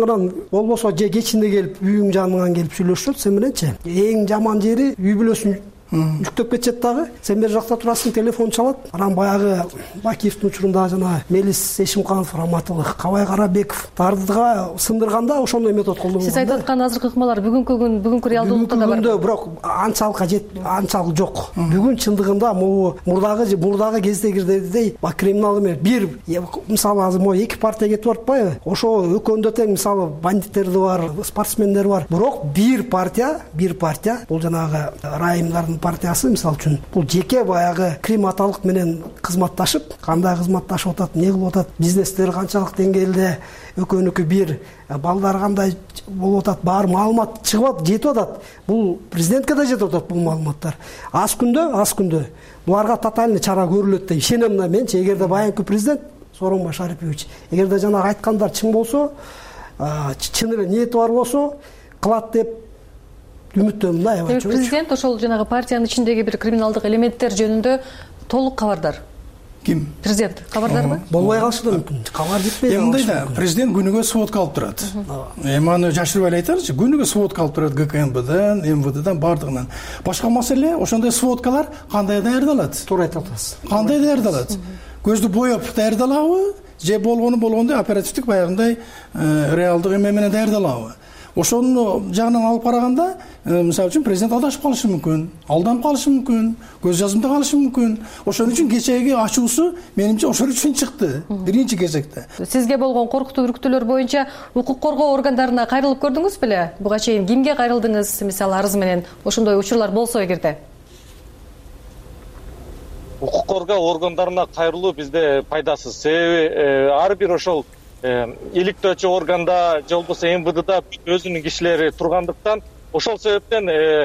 болбосо же кечинде келип, үйүң жаныңан келип сүйлөшөт сен мененчи. Эң жаман жери үй бүлөсүн жүктөп кетет дагы. Сен бер жакта турасың, телефон чалат. Анан баягы Бакиевдин учурунда жана Мелис Эшимканов раматылык, Кабай Карабеков тардыга сындырганда ошондой метод колдонгон. Сиз айтып аткан азыркы ыкмалар бүгүнкү реалдуулукта да бар. Бирок анчалык жок. Бүгүн чындыгында мурдагы кездегидей криминал эмес. Бир мисалы азыр могу эки партия кетип атпайбы? Ошо экөөндө тең мисалы бандиттер бар, спортсмендер бар. Бирок бир партия бул жанагы райымдардын партиясы мисалы үчүн бул жеке баягы крим аталык менен кызматташып, кандай кызматташып атат, эмне кылып атат, бизнестер канчалык деңгээлде, экөөнүкү бир, балдар кандай болуп атат, баары маалымат чыгып атат, жетип атат. Бул президентке да жетип атат бул маалыматтар. Аз күндө буларга тотальный чара көрүлөт деп ишенем да менчи. Эгерде баягы президент Сооронбай Шарипович, эгерде жанагы айткандар чын болсо, чын эле ниети бар болсо, кылат деп үмүттөнмүн да. Демек президент ошол жанагы партиянын ичиндеги бир криминалдык элементтер жөнүндө толук кабардар. Ким? Президент кабардарбы? Болбой калышы да мүмкүн. Кабар жетпей. Мындай да, президент күнүгө сводка алып турат. Аны жашырып эле айтайлычы, күнүгө сводка алып турат ГКМБдан, МВДдан, бардыгынан. Башка маселе, ошондой сводкалар кандай даярдалат? Туура айтып атасыз. Кандай даярдалат? Көздү боеп даярдалабы, же болгондой оперативдик баягындай реалдык эме менен даярдалабы? Ошонун жагынан алып караганда, мисалы үчүн президент адашып калышы мүмкүн, алданып калышы мүмкүн, көз жазымда калышы мүмкүн. Ошон үчүн кечеги ачуусу менимче ошол үчүн чыкты, биринчи кезекте. Сизге болгон коркутуу үркүтүүлөр боюнча укук коргоо органдарына кайрылып көрдүңүз беле? Буга чейин кимге кайрылдыңыз, мисалы арыз менен? Ошондой учурлар болсо эгерде. Укук коргоо органдарына кайрылуу бизде пайдасыз. Себеби ар бир ошол иликтөөчү органда же болбосо МВДда өзүнүн кишилери тургандыктан ошол себептен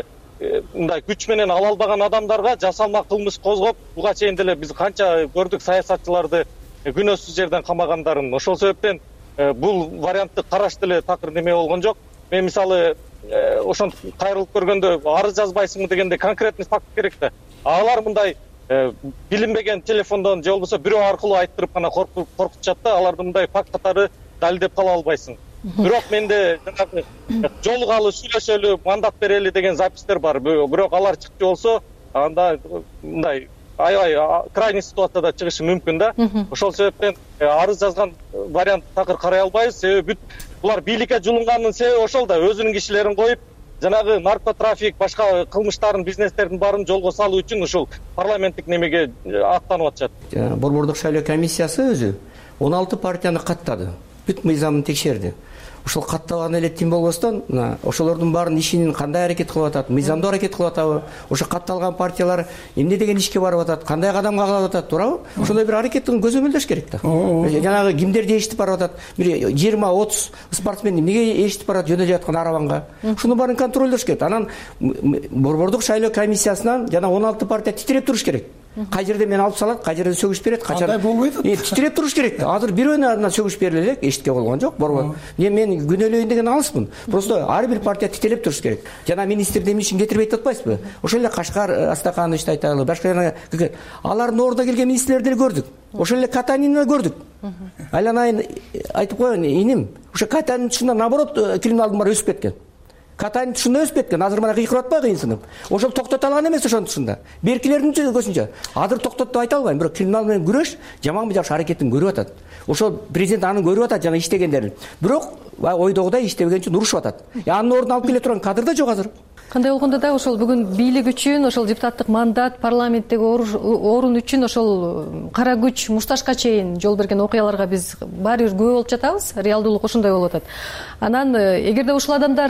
мындай күч менен ала албаган адамдарга жасалма кылмыш козгоп, буга чейин деле биз канча көрдүк саясатчыларды күнөөсүз жерден камагандарын. Ошол себептен бул вариантты караш деле такыр неме болгон жок. Мен мисалы ошентип кайрылып көргөндө арыз жазбайсыңбы дегенде конкретный факт керек да. Алар мындай билинбеген телефондон же болбосо бирөө аркылуу айттырып гана коркутушат да, аларды мындай факт катары далилдеп кала албайсың. Бирок менде жанагы жолугалы, сүйлөшөлү, мандат берели деген запистер бар. Бирок алар чыкчу болсо, анда мындай аябай крайний ситуацияда чыгышы мүмкүн да. Ошол себептен арыз жазган вариант такыр карай албайбыз. Себеби булар бийликке жулунганын себеби ошол да, өзүнүн кишилерин коюп, жанагы наркотрафик, башка кылмыштардын, бизнестердин баарын жолго салуу үчүн ушул парламенттик немеге аттанып атышат. Борбордук шайлоо комиссиясы өзү 16 партияны каттады. Бүт мыйзамын текшерди. Ошол катталган эле тим болбостон, ошолордун баарын ишин кандай аракет кылып атат, мыйзамдуу аракет кылып атабы, ошо катталган партиялар эмне деген ишке барып атат, кандай кадамга кылып атат, туурабы? Ошондой бир аракеттин көзөмөлдөш керек да. Жанагы кимдерди эшитип барып атат, бир 20-30 спортсмен эмнеге эшитип барат жөнөдүп жаткан арабанга. Ушуну баарын контролдош керек. Анан борбордук шайлоо комиссиясынан жана 16 партия титиреп туруш керек. Кай жерде мен алып салат, кай жерде сөгүш берет, качан титиреп туруш керек. Азыр бирөөнө андан сөгүш бериле элек, эшитке болгон жок. Мен күнөөлөйүн деген алыспын. Просто ар бир партия титиреп туруш керек. Жана министрди эмне үчүн кетирбей атпайсызбы? Ошол эле Кашкар Астахановичти айталы, башка алардын ордуна келген министрлерди көрдүк. Ошол эле Катанинди көрдүк. Айланайын айтып коеюн, иним, ошо Катанин тушунан наоборот криминалдын баары өсүп кеткен. Катанин тушунда өсүп кеткен. Азыр мына кыйкырып атпайбы кыйынсынып? Ошол токтото алган эмес ошонун тушунда. Беркилердин көзүнчө. Азыр токтоттуп айта албайм, бирок криминал менен күрөш жаманбы жакшы аракетин көрүп атат. Ошол президент анын көрүп атат жана иштегендерин. Бирок ойдогудай иштебеген үчүн урушуп атат. Анын ордуна алып келе турган кадр да жок азыр. Кандай болгондо да ошол бүгүн бийлик үчүн, ошол депутаттык мандат, парламенттеги орун үчүн ошол кара күч, мушташка чейин жол берген окуяларга биз баары бир күбө болуп жатабыз. Реалдуулук ошондой болуп атат. Анан эгерде ушул адамдар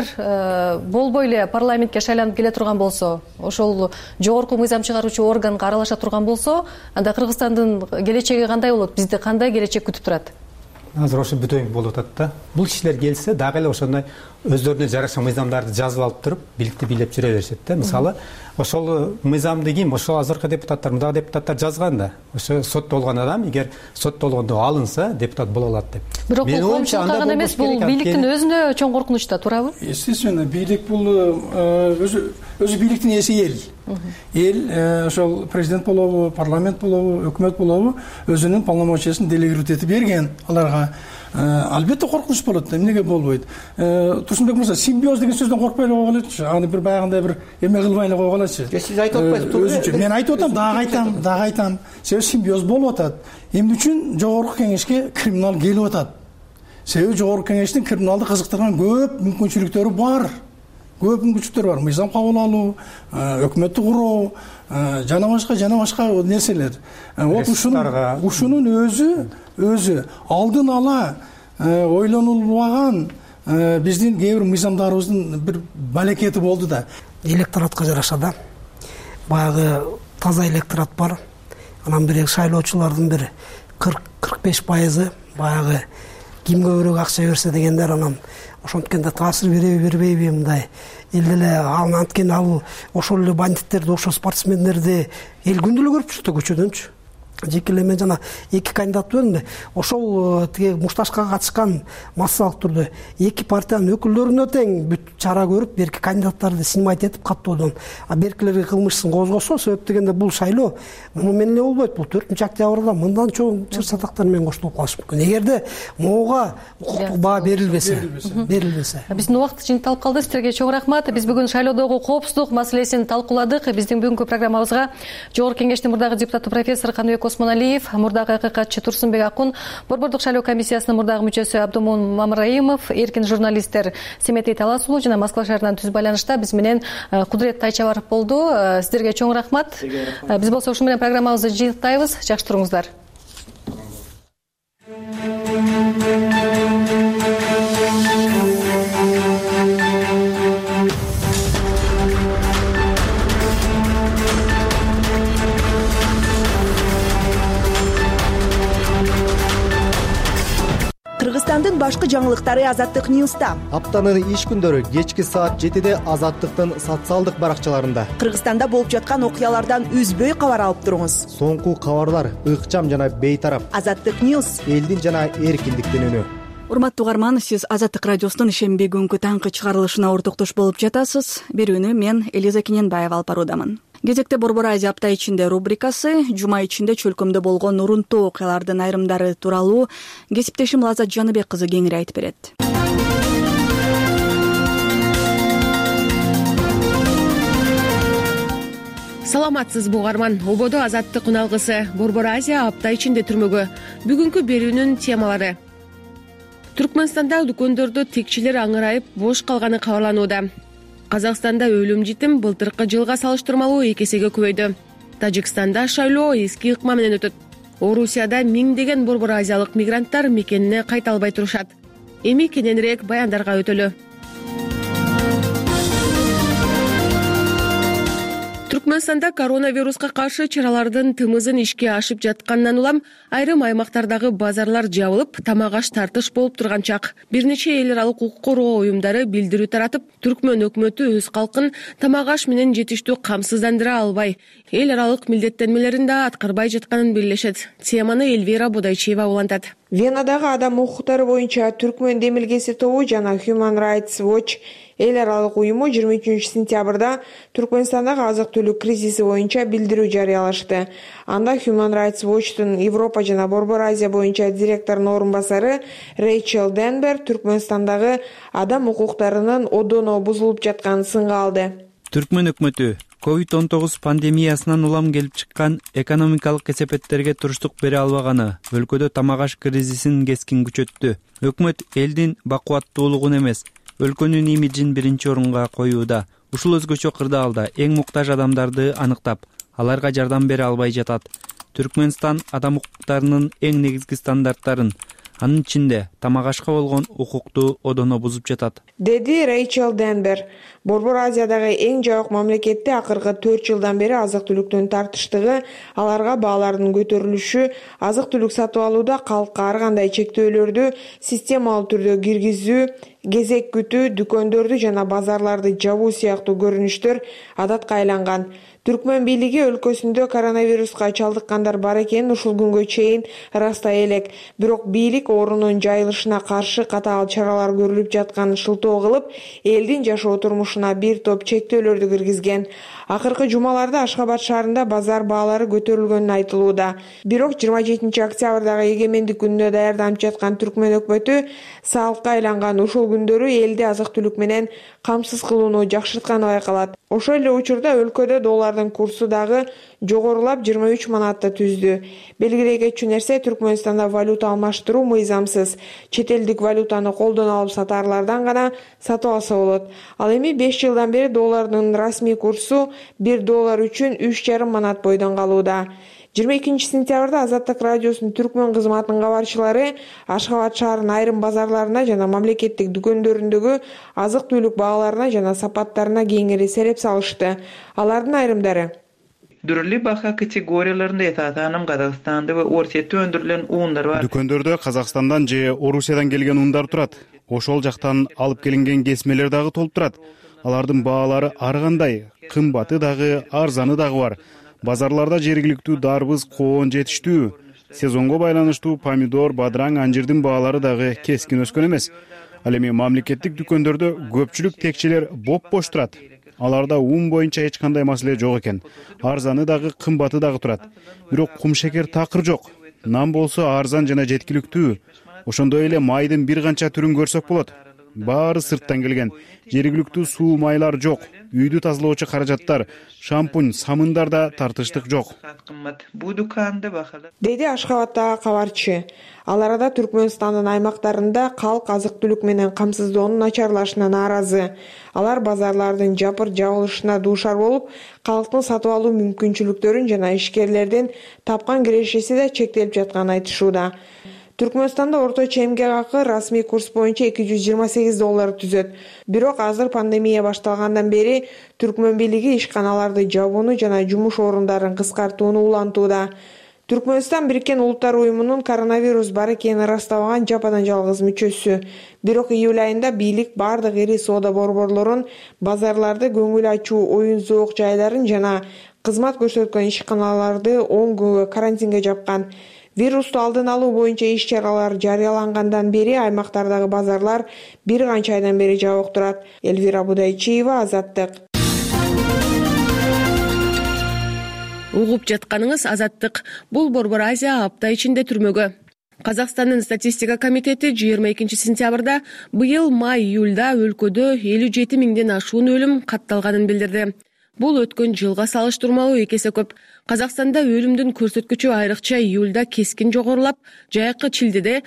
болбой эле парламентке шайланып келе турган болсо, ошол жогорку мыйзам чыгаруучу органга аралаша турган болсо, анда Кыргызстандын келечеги кандай болот? Бизди кандай келечек күтүп турат? Азыр ошо бүтөйүн болуп атат да. Бул кишилер келсе дагы эле ошондой өздөрүнө жараша мыйзамдарды жазып алып туруп, бийликти бийлеп жүрө беришет да. Мисалы, ошол мыйзамды ким, ошол азыркы депутаттар, мындагы депутаттар жазган да. Ошо соттолгон адам, эгер соттолгондо алынса, депутат боло алат деп. Бирок бул коомчулукка гана эмес, бул бийликтин өзүнө чоң коркунуч да, туурабы? Естественно, бийлик бул өзү бийликтин ээси эл. Эл ошол президент болобу, парламент болобу, өкмөт болобу, өзүнүн полномочиясын делегировать этип берген аларга. Албетте коркунуч болот да, эмнеге болбойт? Турсунбек мырза, симбиоз деген сөздөн коркпой эле койгулачы. Аны бир баягындай бир эме кылбай эле койгулачы. Сиз айтып атпайсызбы? Мен айтып атам, дагы айтам. Себеби симбиоз болуп атат. Эмне үчүн жогорку кеңешке криминал келип атат? Себеби жогорку кеңештин криминалды кызыктырган көп мүмкүнчүлүктөрү бар. Көп мүмкүнчүлүктөр бар. Мыйзам кабыл алуу, өкмөттү куруу, жана башка нерселер. Вот ушунун өзү алдын ала ойлонулбаган биздин кээ бир мыйзамдарыбыздын бир балекети болду да. Электоратка жараша да. Баягы таза электорат бар. Анан бир шайлоочулардын бир 40-45% баягы ким көбүрөөк акча берсе дегендер, анан ошонткенде таасир бербейби мындай эл эле анткени ал ошол эле бандиттерди, ошол спортсмендерди эл күндө эле көрүп жүрөт көчөдөнчү. жекелеме жана 2 кандидат бөлүндү. Ошол тиги мушташка катышкан массалык түрдө 2 партиянын өкүлдөрүнө тең бүт чара көрүп, берки кандидаттарды снимать этип каттоодон, беркилерге кылмыш ишин козгосо, себеп дегенде бул шайлоо муну менен эле болбойт. Бул 4-октябрда мындан чоң чыр сатактар менен коштолуп калышы мүмкүн. Эгерде могуга укуктук баа берилбесе. Биздин убакыт жыйынталып калды. Сиздерге чоң рахмат. Биз бүгүн шайлоодогу коопсуздук маселесин талкууладык. Биздин бүгүнкү программабызга Жогорку Кеңештин мурдагы депутаты профессор Каныбек Осмоналиев, мурдагы акыйкатчы Турсунбек Акун, Борбордук шайлоо комиссиясынын мурдагы мүчөсү Абдумун Мамраимов, эркин журналисттер Семетей Талас уулу жана Москва шаарынан түз байланышта биз менен Кудурет Тайчабаров болду. Сиздерге чоң рахмат. Биз болсо ушун менен программабызды жыйынтайбыз. Жакшы туруңуздар. Кыргызстандын башкы жаңылыктары Азаттык Ньюста. Аптанын иш күндөрү кечки саат 7-де Азаттыктын социалдык баракчаларында. Кыргызстанда болуп жаткан окуялардан үзбөй кабар алып туруңуз. Соңку кабарлар ыкчам жана бейтарап. Азаттык Ньюс, элдин жана эркиндиктин үнү. Урматтуу угарман, сиз Азаттык радиосунун ишемби күнгү таңкы чыгарылышына ортоктош болуп жатасыз. Берүүнү мен Элиза Кененбаева алып баруудамын. Кезекте Борбор Азия апта ичинде рубрикасы жума ичинде чөлкөмдө болгон урунтуу окуялардын айрымдары тууралуу кесиптешим Лазат Жаныбек кызы кеңири айтып берет. Саламатсызбы угарман. Ободо Азаттык уналгысы Борбор Азия апта ичинде түрмөгү. Бүгүнкү берүүнүн темалары. Түркмөнстанда дүкөндөрдө текчилер аңырайып бош калганы кабарланууда. Казакстанда өлүм житим былтыркы жылга салыштырмалуу 2 эсеге көбөйдү. Тажикстанда шайлоо эски ыкма менен өтөт. Орусияда миңдеген борбор азиялык мигранттар мекенине кайта албай турушат. Эми кененирээк баяндарга өтөлү. Түркмөнстанда коронавируска каршы чаралардын тымызын ишке ашып жаткандан улам айрым аймактардагы базарлар жабылып, тамак аш тартыш болуп турган чак. Бир нече эл аралык укук коргоо уюмдары билдирүү таратып, Түркмөн өкмөтү өз калкын тамак аш менен жетиштүү камсыздандыра албай, эл аралык милдеттенмелерин да аткарбай жатканын белгилешет. Теманы Эльвира Бодайчиева улантат. Венадагы адам укуктары боюнча Түркмөн демилгеси тобу жана Human Rights Watch эл аралык уюму 23-сентябрда Түркмөнстандагы азык-түлүк кризиси боюнча билдирүү жарыялашты. Анда Human Rights Watchtун Европа жана Борбор Азия боюнча директорунун орун басары Рейчел Денбер Түркмөнстандагы адам укуктарынын одоно бузулуп жатканын сынга алды. Түркмөн өкмөтү COVID-19 пандемиясынан улам келип чыккан экономикалык эсепеттерге туруштук бере албаганы өлкөдө тамак аш кризисин кескин күчөттү. Өкмөт элдин бакубаттуулугун эмес, өлкөнүн имиджин биринчи орунга коюуда. Ушул өзгөчө кырдаалда эң муктаж адамдарды аныктап, аларга жардам бере албай жатат. Түркмөнстан адам укуктарынын эң негизги стандарттарын, анын ичинде тамак ашка болгон укукту одоно бузуп жатат, деди Рейчел Денбер. Борбор Азиядагы эң жабык мамлекетте акыркы 4 жылдан бери азык-түлүктүн тартыштыгы, аларга баалардын көтөрүлүшү, азык-түлүк сатып алууда калкка ар кандай чектөөлөрдү системалуу түрдө киргизүү, кезек күтүү, дүкөндөрдү жана базарларды жабуу сыяктуу көрүнүштөр адатка айланган. Түркмөн бийлиги өлкөсүндө коронавируска чалдыккандар бар экенин ушул күнгө чейин ырастай элек. Бирок бийлик оорунун жайылышына каршы катаал чаралар көрүлүп жатканын шылтоо кылып, элдин жашоо турмушуна бир топ чектөөлөрдү киргизген. Акыркы жумаларда Ашхабад шаарында базар баалары көтөрүлгөнү айтылууда. Бирок 27-октябрдагы эгемендик күнүнө даярданып жаткан Түркмөн өкмөтү саалыкка айланган ушул күндөрү элди азык-түлүк менен камсыз кылууну жакшыртканы байкалат. Ошол эле учурда өлкөдө доллардын курсу дагы жогорулап 23 манатты түздү. Белгилей кетчү нерсе, Түркмөнстанда валюта алмаштыруу мыйзамсыз. Чет элдик валютаны колдон алып сатаарлардан гана сатып алса болот. Ал эми 5 жылдан бери доллардын расмий курсу $1 үчүн 3,5 манат бойдон калууда. 22-сентябрда Азаттык радиосунун Түркмөн кызматынын кабарчылары Ашхабад шаарынын айрым базарларына жана мамлекеттик дүкөндөрүндөгү азык-түлүк бааларына жана сапаттарына кеңири сереп салышты. Алардын айрымдары: Дүрлүү баха категорияларында эсасаным Казакстанда ва Орусияда өндүрүлгөн ундар бар. Дүкөндөрдө Казакстандан же Орусиядан келген ундар турат. Ошол жактан алып келинген кесмелер дагы толуп турат. Алардын баалары ар кандай, кымбаты дагы, арзаны дагы бар. Базарларда жергиликтүү дарбыз, коон жетиштүү. Сезонго байланыштуу помидор, бадыраң, анжирдын баалары дагы кескин өскөн эмес. Ал эми мамлекеттик дүкөндөрдө көпчүлүк текчелер боп-бош турат. Аларда ун боюнча эч кандай маселе жок экен. Арзаны дагы, кымбаты дагы турат. Бирок кумшекер такыр жок. Нан болсо арзан жана жеткиликтүү. Ошондой эле майдын бир канча түрүн көрсөк болот. Баары сырттан келген. Жергиликтүү суу, майлар жок. Үйдү тазалоочу каражаттар, шампунь, самындар да тартыштык жок. Деди Ашхабадтагы кабарчы. Ал арада Түркмөнстандын аймактарында калк азык-түлүк менен камсыздоонун начарлашына нааразы. Алар базарлардын жабылышына дуушар болуп, калктын сатып алуу мүмкүнчүлүктөрүн жана ишкерлердин тапкан кирешеси да чектелип жатканын айтышууда. Түркмөнстанда орточо эмгек акы расмий курс боюнча $228 түзөт. Бирок азыр пандемия башталгандан бери Түркмөн бийлиги ишканаларды жабууну жана жумуш орундарын кыскартууну улантууда. Түркмөнстан Бириккен Улуттар уюмунун коронавирус бар экенин ырастабаган жападан жалгыз мүчөсү. Бирок июль айында бийлик бардык ири соода борборлорун, базарларды, көңүл ачуу оюн зоок жайларын жана кызмат көрсөткөн ишканаларды 10 күнгө карантинге жапкан. Вирусту алдын алуу боюнча иш-чаралар жарыялангандан бери аймактардагы базарлар бир канча айдан бери жабык турат. Элвира Будайчиева, Азаттык. Угуп жатканыңыз Азаттык. Бул Борбор Азия апта ичинде түрмөгө. Казакстандын статистика комитети 22 сентябрда быйыл май-июлда өлкөдө 57 миңден ашуун өлүм катталганын билдирди. Бул өткөн жылга салыштырмалуу 2 эсе көп. Казакстанда өлүмдүн көрсөткүчү айрыкча июлда кескин жогорулап, жайкы чилдеде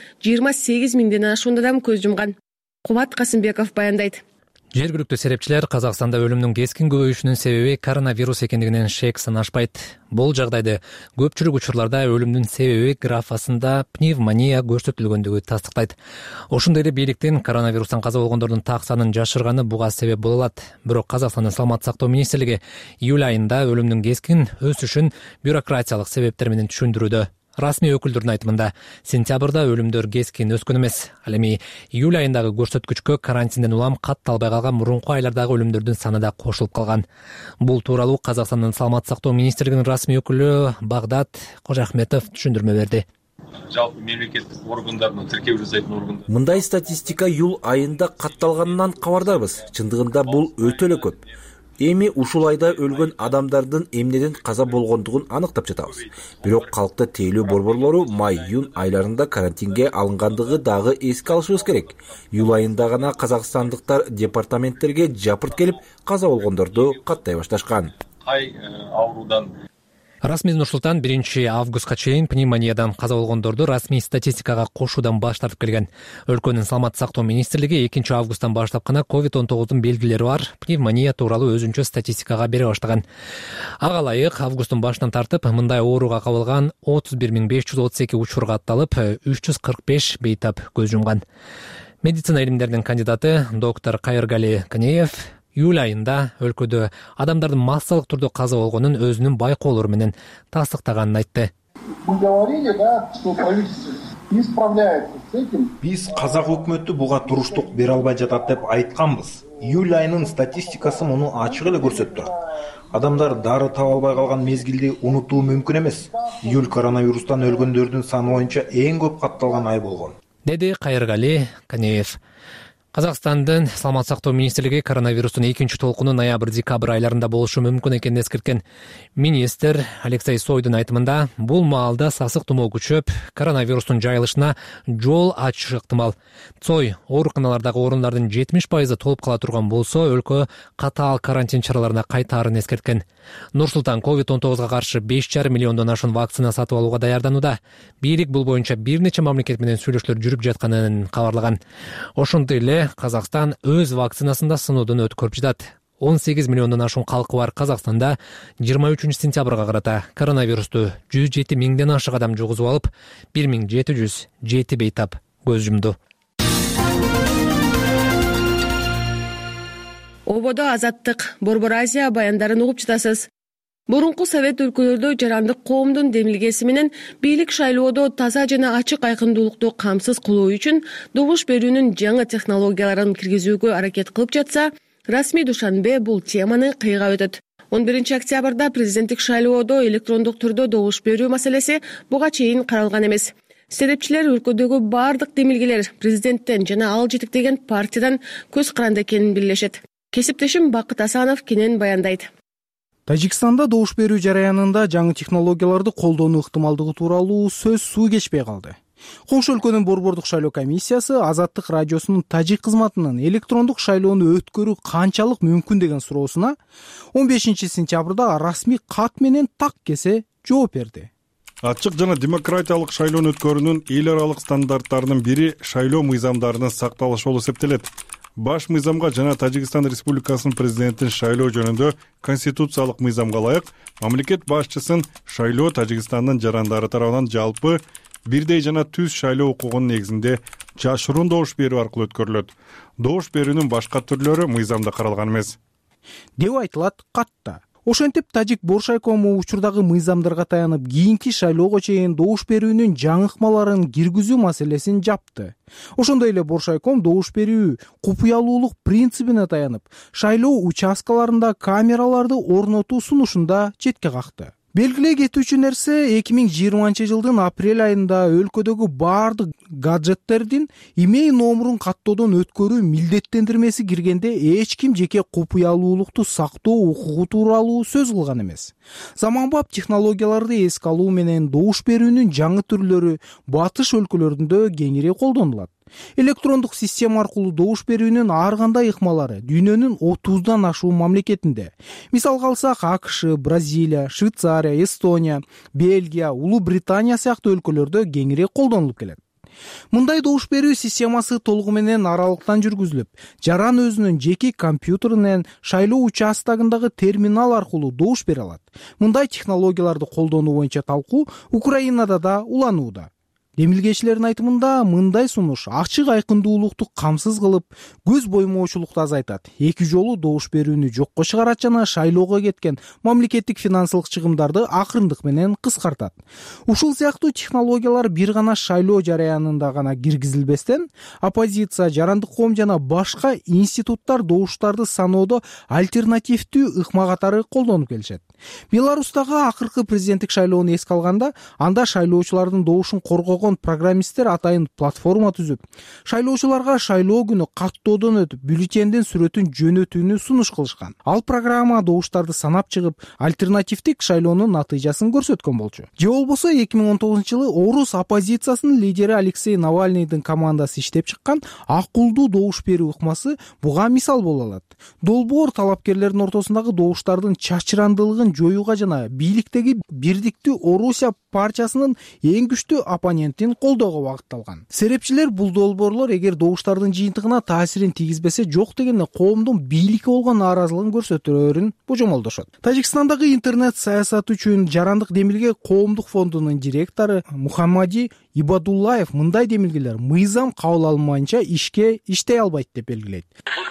28 миңден ашуун адам көз жумган. Кубат Касымбеков баяндайт. Жергиликтүү серепчилер Казакстанда өлүмдүн кескин көбөйүшүнүн себеби коронавирус экендигинен шек санашпайт. Бул жагдайды көпчүлүк учурларда өлүмдүн себеби графасында пневмония көрсөтүлгөндүгү тастыктайт. Ошондой эле бийликтин коронавирустан каза болгондордун так санын жашырганы буга себеп боло алат. Бирок Казакстандын саламаттык сактоо министрлиги июль айында өлүмдүн кескин өсүшүн бюрократиялык себептер менен түшүндүрүүдө. Расмий өкүлдөрдүн айтымында сентябрда өлүмдөр кескин өскөн эмес. Ал эми июль айындагы көрсөткүчкө карантинден улам катталбай калган мурунку айлардагы өлүмдөрдүн саны да кошулуп калган. Бул тууралуу Казакстандын саламаттык сактоо министрлигинин расмий өкүлү Багдат Кожахметов түшүндүрмө берди. Жалпы мемлекеттик органдардын тиркеп жасайтын органдар. Мындай статистика июль айында катталганынан кабардарбыз. Чындыгында бул өтө эле көп. Эми ушул айда өлгөн адамдардын эмнеден каза болгондугун аныктап жатабыз. Бирок калкты тейлөө борборлору май-июнь айларында карантинге алынгандыгы дагы эске алышыбыз керек. Июль айында гана казакстандыктар департаменттерге жапырт келип, каза болгондорду каттай башташкан. Аурудан Расмий Нур-Султан 1 августка чейин пневмониядан каза болгондорду расмий статистикага кошуудан баш тартып келген. Өлкөнүн саламаттык сактоо министрлиги 2 августтан баштап гана COVID-19 белгилери бар пневмония тууралуу өзүнчө статистикага бере баштаган. Ага ылайык августтун башынан тартып мындай ооруга кабылган 31 532 учур катталып, 345 бейтап көз жумган. Медицина илимдеринин кандидаты доктор Кайыргали Канеев июль айында өлкөдө адамдардын массалык түрдө каза болгонун өзүнүн байкоолору менен тастыктаганын айтты. Биз казак өкмөтү буга туруштук бере албай жатат деп айтканбыз. Июль айынын статистикасы муну ачык эле көрсөттү. Адамдар дары таба албай калган мезгилди унутуу мүмкүн эмес. Июль коронавирустан өлгөндөрдүн саны боюнча эң көп катталган ай болгон, деди Кайыргали Канеев. Казакстандын саламаттык сактоо министрлиги коронавирустун 2 толкуну ноябрь-декабрь айларында болушу мүмкүн экенин эскерткен. Министр Алексей Сойдун айтымында бул маалда сасык тумоо күчөп, коронавирустун жайылышына жол ачышы ыктымал. Цой ооруканалардагы орундардын 70% толуп кала турган болсо, өлкө катаал карантин чараларына кайтаарын эскерткен. Нур-Султан COVID-19 каршы 5,5 миллиондон ашуун вакцина сатып алууга даярданууда. Бийлик бул боюнча бир нече мамлекет менен сүйлөшүүлөр жүрүп жатканын кабарлаган. Ошондой эле Казакстан өз вакцинасында сыноодон өткөрүп жатат. 18 миллиондон ашуун калкы бар Казакстанда 23 сентябрга карата коронавирусту 107 миңден ашык адам жугузуп алып, 1707 бейтап көз жумду. Ободо Азаттык, Борбор Азия баяндарын угуп жатасыз. Мурунку совет өлкөлөрдө жарандык коомдун демилгеси менен бийлик шайлоодо таза жана ачык айкындуулукту камсыз кылуу үчүн добуш берүүнүн жаңы технологияларын киргизүүгө аракет кылып жатса, расмий Душанбе бул теманы кыйга өтөт. 11 октябрда президенттик шайлоодо электрондук түрдө добуш берүү маселеси буга чейин каралган эмес. Серепчилер өлкөдөгү бардык демилгелер президенттен жана ал жетектеген партиядан көз каранды экенин билдиришет. Кесиптешим Бакыт Асанов кенен баяндайт. Тажикстанда добуш берүү жараянында жаңы технологияларды колдонуу ыктымалдыгы тууралуу сөз суу кечпей калды. Коңшу өлкөнүн борбордук шайлоо комиссиясы Азаттык радиосунун тажик кызматынын электрондук шайлоону өткөрүү канчалык мүмкүн деген суроосуна 15 сентябрда расмий кат менен так кесе жооп берди. Ачык жана демократиялык шайлоону өткөрүүнүн эл аралык стандарттарынын бири шайлоо мыйзамдарынын сакталышы болуп эсептелет. Баш мыйзамга жана Тажикстан Республикасынын президентин шайлоо жөнүндө конституциялык мыйзамга ылайык мамлекет башчысын шайлоо Тажикстандын жарандары тарабынан жалпы бирдей жана түз шайлоо укугунун негизинде жашыруун добуш берүү аркылуу өткөрүлөт. Добуш берүүнүн башка түрлөрү мыйзамда каралган эмес деп айтылат катта. Ошентип Тажик Боршайкому учурдагы мыйзамдарга таянып кийинки шайлоого чейин добуш берүүнүн жаңыкмаларын киргизүү маселесин жапты. Ошондой эле Боршайком добуш берүү купуялуулук принцибине таянып шайлоо участкаларында камераларды орнотуу сунушунда четке какты. Белгилей кетүүчү нерсе 2020-жылдын апрель айында өлкөдөгү баардык гаджеттердин имей номурун каттоодон өткөрүү милдеттендирмеси киргенде эч ким жеке купуялуулукту сактоо укугу тууралуу сөз кылган эмес. Заманбап технологияларды эске алуу менен добуш берүүнүн жаңы түрлөрү батыш өлкөлөрүндө кеңири колдонулат. Электрондук система аркылуу добуш берүүнүн ар кандай ыкмалары дүйнөнүн 30дан ашуун мамлекетинде. Мисалга алсак, АКШ, Бразилия, Швейцария, Эстония, Бельгия, Улуу Британия сыяктуу өлкөлөрдө кеңири колдонулуп келет. Мындай добуш берүү системасы толугу менен аралыктан жүргүзүлүп, жаран өзүнүн жеке компьютеринен шайлоо участогундагы терминал аркылуу добуш бере алат. Мындай технологияларды колдонуу боюнча талкуу Украинада да уланууда. Демилгечилердин айтымында мындай сунуш ачык айкындуулукту камсыз кылып, көз боймоочулукту азайтат, эки жолу добуш берүүнү жокко чыгарат жана шайлоого кеткен мамлекеттик финансылык чыгымдарды акырындык менен кыскартат. Ушул сыяктуу технологиялар бир гана шайлоо жараянында гана киргизилбестен, оппозиция, жарандык коом жана башка институттар добуштарды саноодо альтернативдүү ыкма катары колдонуп келишет. Беларустагы акыркы президенттик шайлоону эске алганда, анда шайлоочулардын добушун коргогон программисттер атайын платформа түзүп, шайлоочуларга шайлоо күнү каттоодон өтүп, бюллетендин сүрөтүн жөнөтүүнү сунуш кылышкан. Ал программа добуштарды санап чыгып, альтернативдик шайлоонун натыйжасын көрсөткөн болчу. Же болбосо 2019-жылы орус оппозициясынын лидери Алексей Навальныйдын командасы иштеп чыккан акылдуу добуш берүү ыкмасы буга мисал боло алат. Долбоор талапкерлердин ортосундагы добуштардын чачырандылыгын жоюуга жана бийликтеги Бирдиктүү Орусия партиясынын эң күчтүү оппонентин колдоого багытталган. Серепчилер бул долбоорлор эгер добуштардын жыйынтыгына таасирин тийгизбесе жок дегенде коомдун бийликке болгон нааразылыгын көрсөтөрүн божомолдошот. Тажикстандагы интернет саясат үчүн жарандык демилге коомдук фондунун директору Мухаммади Ибадуллаев мындай демилгелер мыйзам кабыл алынмайынча иштей албайт деп белгилейт.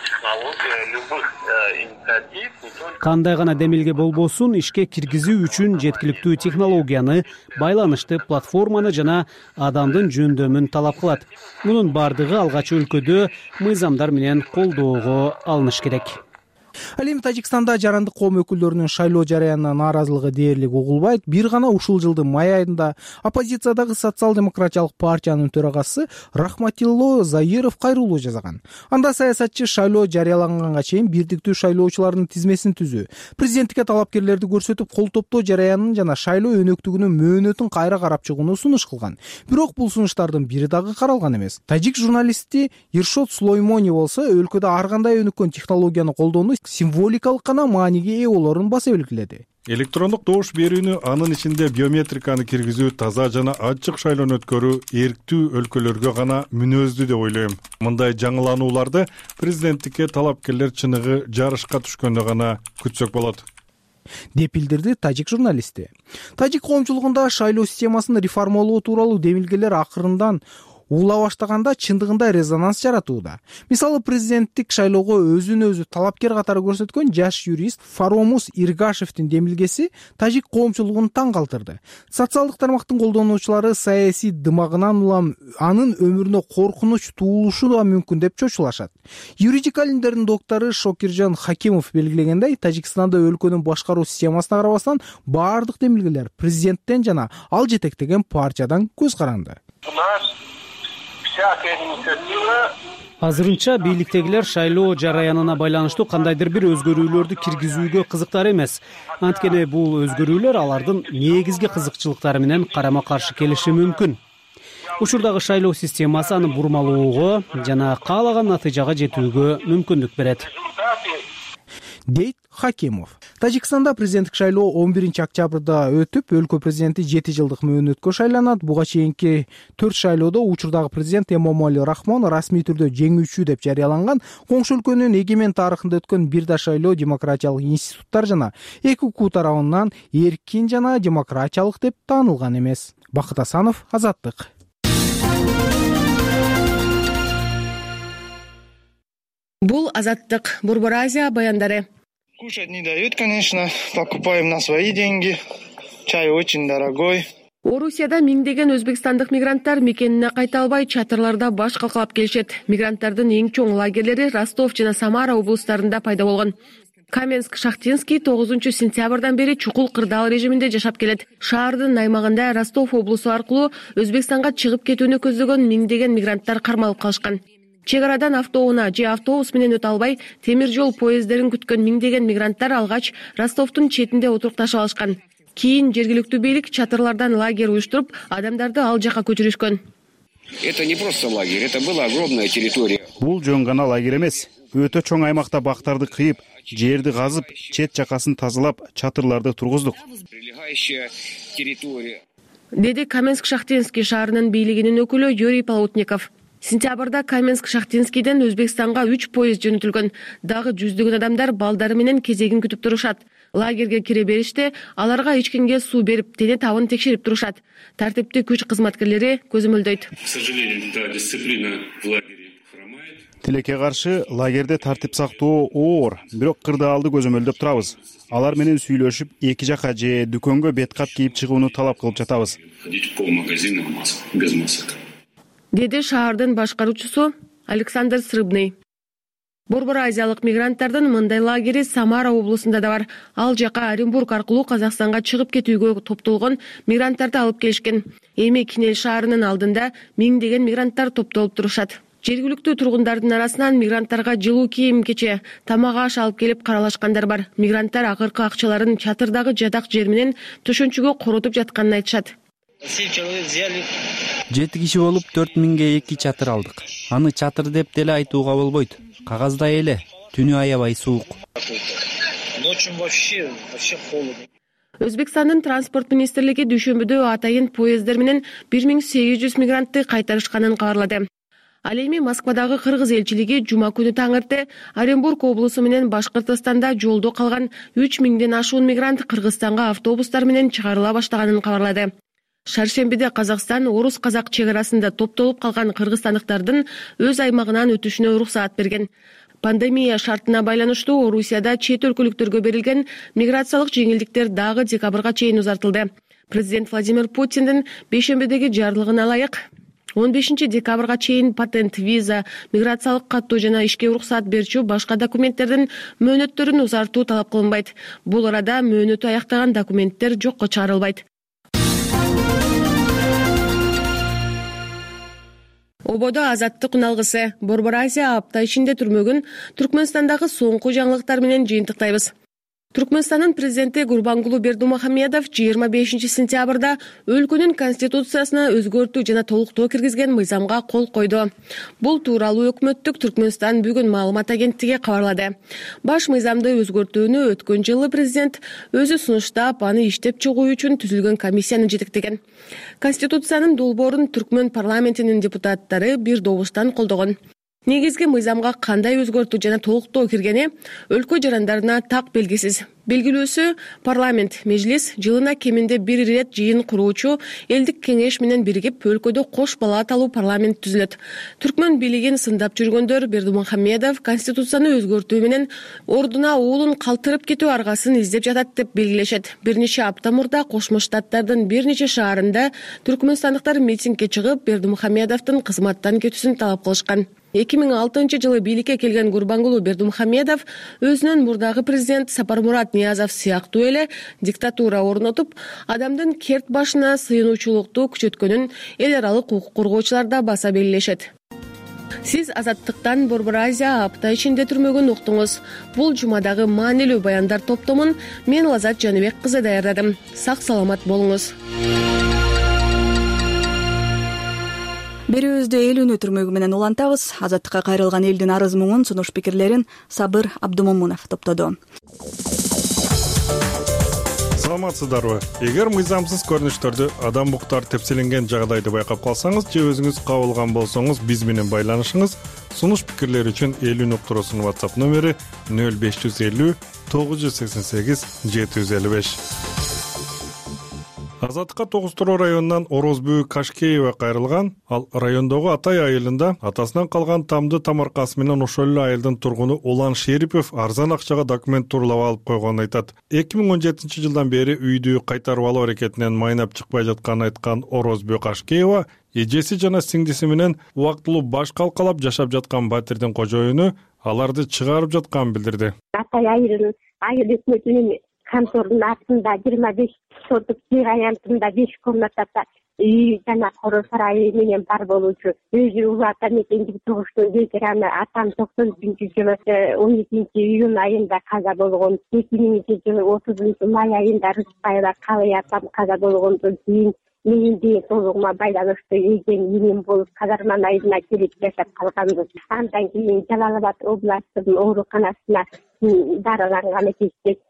Кандай гана демилге болбосун ишке киргизүү үчүн жеткиликтүү технологияны, байланышты платформаны жана адамдын жөндөмүн талап кылат. Мунун бардыгы алгач өлкөдө мыйзамдар менен колдоого алыныш керек. Ал эми Тажикстанда жарандык коом өкүлдөрүнүн шайлоо жараянына нааразылыгы дээрлик угулбайт. Бир гана ушул жылдын май айында оппозициядагы социал-демократиялык партиянын төрагасы Рахматилло Заиров кайрылуу жасаган. Анда саясатчы шайлоо жарыяланганга чейин бирдиктүү шайлоочулардын тизмесин түзүү, президенттикке талапкерлерди көрсөтүп кол топтоо жараянын жана шайлоо өнөктүгүнүн мөөнөтүн кайра карап чыгууну сунуш кылган. Бирок бул сунуштардын бири дагы каралган эмес. Тажик журналисти Иршот Сулоймони болсо өлкөдө ар кандай өнүккөн технологияны колдонуу символикалык гана мааниге ээ болоорун баса белгиледи. Электрондук добуш берүүнү, анын ичинде биометриканы киргизүү, таза жана ачык шайлоону өткөрүү эрктүү өлкөлөргө гана мүнөздүү деп ойлойм. Мындай жаңыланууларды президенттикке талапкерлер чыныгы жарышка түшкөндө гана күтсөк болот, деп билдирди тажик журналисти. Тажик коомчулугунда шайлоо системасын реформалоо тууралуу демилгелер акырындан угула баштаганда чындыгында резонанс жаратууда. Мисалы президенттик шайлоого өзүн өзү талапкер катары көрсөткөн жаш юрист Фаромус Иргашевдин демилгеси тажик коомчулугун таң калтырды. Социалдык тармактын колдонуучулары саясий дымагынан улам анын өмүрүнө коркунуч туулушу да мүмкүн деп чочулашат. Юридика илимдеринин доктору Шокиржан Хакимов белгилегендей, Тажикстанда өлкөнүн башкаруу системасына карабастан баардык демилгелер президенттен жана ал жетектеген партиядан көз каранды. Азырынча бийликтегилер шайлоо жараянына байланыштуу кандайдыр бир өзгөрүүлөрдү киргизүүгө кызыктар эмес. Анткени бул өзгөрүүлөр алардын негизги кызыкчылыктары менен карама каршы келиши мүмкүн. Учурдагы шайлоо системасы аны бурмалоого жана каалаган натыйжага жетүүгө мүмкүндүк берет, дейт Хакимов. Тажикстанда президенттик шайлоо 11-октябрда өтүп, өлкө президенти 7 жылдык мөөнөткө шайланат. Буга чейинки 4 шайлоодо учурдагы президент Эмомали Рахмон расмий түрдө жеңүүчү деп жарыяланган. Коңшу өлкөнүн эгемен тарыхында өткөн бир да шайлоо демократиялык институттар жана эки укук тарабынан эркин жана демократиялык деп таанылган эмес. Бакыт Асанов, Азаттык. Бул Азаттык, Борбор Азия баяндары. Кушать не дают, конечно, покупаем на свои деньги. Чай очень дорогой. Орусияда миңдеген өзбекстандык мигранттар мекенине кайта албай чатырларда баш калкалап келишет. Мигранттардын эң чоң лагерлери Ростов жана Самара облустарында пайда болгон. Каменск-Шахтинский 9 сентябрдан бери чукул кырдаал режиминде жашап келет. Шаардын аймагында Ростов облусу аркылуу Өзбекстанга чыгып кетүүнү көздөгөн миңдеген мигранттар кармалып калышкан. Чек арадан автоунаа же автобус менен өтө албай, темир жол поездерин күткөн миңдеген мигранттар алгач Ростовдун четинде отурукташып алышкан. Кийин жергиликтүү бийлик чатырлардан лагерь уюштуруп, адамдарды ал жака көчүрүшкөн. Это не просто лагерь, это была огромная территория. Бул жөн гана лагерь эмес. Өтө чоң аймакта бактарды кыйып, жерди казып, чет жакасын тазалап, чатырларды тургуздук. Прилегающая территория. Деди Каменск-Шахтинский шаарынын бийлигинин өкүлү Юрий Полутников. Сентябрда Каменск-Шахтинскийден Өзбекстанга 3 поезд жөнөтүлгөн. Дагы жүздөгөн адамдар балдары менен кезегин күтүп турушат. Лагерге кире бериште аларга ичкенге суу берип, дене табын текшерип турушат. Тартиптик күч кызматкерлери көзөмөлдөйт. К сожалению, да, дисциплина в лагере хромает. Тилекке каршы лагерде тартип сактоо оор, бирок кырдаалды көзөмөлдөп турабыз. Алар менен сүйлөшүп, эки жака же дүкөнгө бет кат кийип чыгууну талап кылып жатабыз. Ходить по магазинам без масок. Деди шаардын башкаруучусу Александр Срыбный. Борбор азиялык мигранттардын мындай лагери Самара облусунда да бар. Ал жака Оренбург аркылуу Казакстанга чыгып кетүүгө топтолгон мигранттарды алып келишкен. Эми Кинел шаарынын алдында миңдеген мигранттар топтолуп турушат. Жергиликтүү тургундардын арасынан мигранттарга жылуу кийим кече, тамак аш алып келип каралашкандар бар. Мигранттар акыркы акчаларын чатырдагы жадак жер менен төшөнчүгө коротуп жатканын айтышат. 7 киши болуп 4000ге 2 чатыр алдык. Аны чатыр деп деле айтууга болбойт. Кагаздай эле, түнү аябай суук. Өзбекстандын транспорт министрлиги дүйшөмбүдө атайын поездер менен 1800 мигрантты кайтарышканын кабарлады. Ал эми Москвадагы кыргыз элчилиги жума күнү таңырты Оренбург облусу менен Башкыртыстанда жолдо калган 3000ден ашуун мигрант Кыргызстанга автобустар менен чыгарыла баштаганын кабарлады. Шаршембиде Казакстан орус-казак чек арасында топтолуп калган кыргызстандыктардын өз аймагынан өтүшүнө уруксаат берген. Пандемия шартына байланыштуу Орусияда чет өлкөлүктөргө берилген миграциялык жеңилдиктер дагы декабрга чейин узартылды. Президент Владимир Путиндин бейшембидеги жарлыгына ылайык 15 декабрга чейин патент, виза, миграциялык каттоо жана ишке уруксаат берчү башка документтердин мөөнөттөрүн узартуу талап кылынбайт. Бул арада мөөнөтү аяктаган документтер жокко чыгарылбайт. Ободо азаттык үналгысы. Борбор Азия апта ичинде түрмөгүн Түркмөнстандагы соңку жаңылыктар менен жыйынтыктайбыз. Түркмөнстандын президенти Гурбангулу Бердумухамедов 25 сентябрда өлкөнүн конституциясына өзгөртүү жана толуктоо киргизген мыйзамга кол койду. Бул тууралуу өкмөттүк Түркмөнстан бүгүн маалымат агенттиги кабарлады. Баш мыйзамды өзгөртүүнү өткөн жылы президент өзү сунуштап, аны иштеп чыгуу үчүн түзүлгөн комиссияны жетектеген. Конституциянын долбоорун Түркмөн парламентинин депутаттары бир добуштан колдогон. негизги мыйзамга кандай өзгөртүү жана толуктоо киргени өлкө жарандарына так белгисиз. Белгилүүсү, парламент межлис жылына кеминде бир ирет жыйын куруучу элдик кеңеш менен биригип өлкөдө кош палаталуу парламент түзүлөт. Түркмөн бийлигин сындап жүргөндөр Бердимухамедов конституцияны өзгөртүү менен ордуна уулун калтырып кетүү аргасын издеп жатат деп белгилешет. Бир нече апта мурда Кошмо Штаттардын бир нече шаарында түркмөнстандыктар митингге чыгып Бердимухамедовдун кызматтан кетүүсүн талап кылышкан. 2006-жылы бийликке келген Гурбангулу Бердимухамедов өзүнүн мурдагы президент Сапармурат Ниязов сыяктуу эле диктатура орнотуп, адамдын керт башына сыйынуучулукту күчөткөнүн эл аралык укук коргоочулар да баса белгилешет. Сиз Азаттыктан Борбор Азия апта ичинде түрмөгүн уктуңуз. Бул жумадагы маанилүү баяндар топтомун мен Лазат Жаныбек кызы даярдадым. Сак саламат болуңуз. Берүүбүздү эл үнү түрмөгү менен улантабыз. Азаттыкка кайрылган элдин арыз муңун, сунуш пикирлерин Сабыр Абдумомунов топтоду. Саламатсыздарбы? Эгер мыйзамсыз көрүнүштөрдү адам буктар тепселенген жагдайды байкап калсаңыз же өзүңүз кабылган болсоңуз биз менен байланышыңыз. Сунуш пикирлер үчүн эл үнү уктуруусунун WhatsApp номери 0550 988 755. Азаттыкка Тогуз-Туроо районунан Орозбүү Кашкеева кайрылган. Ал райондогу Атай айылында атасынан калган тамды тамаркасы менен ошол эле айылдын тургуну Улан Шерипов арзан акчага документ турлап алып койгонун айтат. 2017-жылдан бери үйдү кайтарып алуу аракетинен майнап чыкпай жатканын айткан Орозбүү Кашкеева эжеси жана сиңдиси менен убактылуу баш калкалап жашап жаткан батирдин кожоюну аларды чыгарып жатканын билдирди. Атай айылынын айыл өкмөтүнүн контордун артында 25 сотук жер аянтында 5 комнатада үй жана коро сарайы менен бар болуучу өзү улуу ата мекенди тугуштун ветераны атам 90-жылы 12-июнь айында каза болгон. 2000-жылы 30 май айында Рыспаева Калый атам каза болгондон кийин менин ден соолугума байланыштуу эжем эмем болуп Казарман айылына келип жашап калганбыз. Андан кийин Жалал Абад областтын ооруканасына дарыланган экенбиз.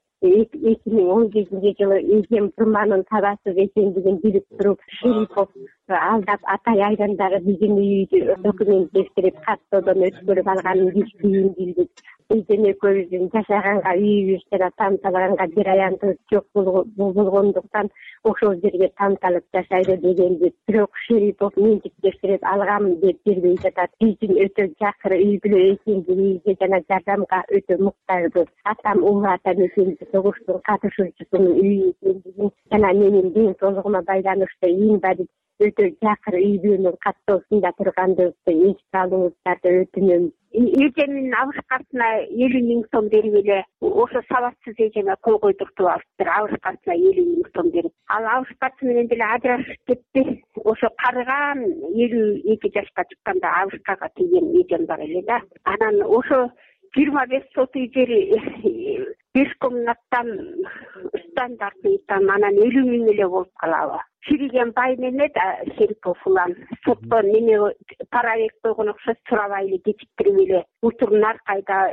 2017-жылы эжем Бурманын табасыз экендигин билип туруп, Шерипов алдап Атай айылындагы биздин үйдү документтештирип каттоодон өткөрүп алганын биз кийин билдик. Эжем экөөбүздүн жашаганга үйүбүз жана тамталаганга бир аянтыбыз жок болгондуктан ошол жерге тамталып жашайлы дегенбиз. Бирок Шерипов ментиктештирип алгам деп бербей жатат. Биздин өтө жакыр үй бүлө экендигибизге жана жардамга өтө муктажбыз. Атам улуу ата мекенди согуштун катышуучусунун үйү экендигин жана менин ден соолугума байланыштуу инвалид өтө жакыр үй бүлөнүн каттоосунда тургандыгыбызды эске алууңуздарды өтүнөм. Эжемдин абышкасына 50 000 сом берип эле ошо сабатсыз эжеме кол койдуртуп алыптыр. Абышкасына 50 000 сом берип. Ал абышкасы менен деле ажырашып кетти. Ошо карыган 52 жашка чыкканда абышкага тийген эжем бар эле да. Анан ошо 25 сот үй жери 5 комнаттан стандартыйдан анан 50 000 эле болуп калабы. Кирген бай менен Шерипов улан соттон неме проект койгон окшош сурабай эле кечиктирип эле утурун аркайда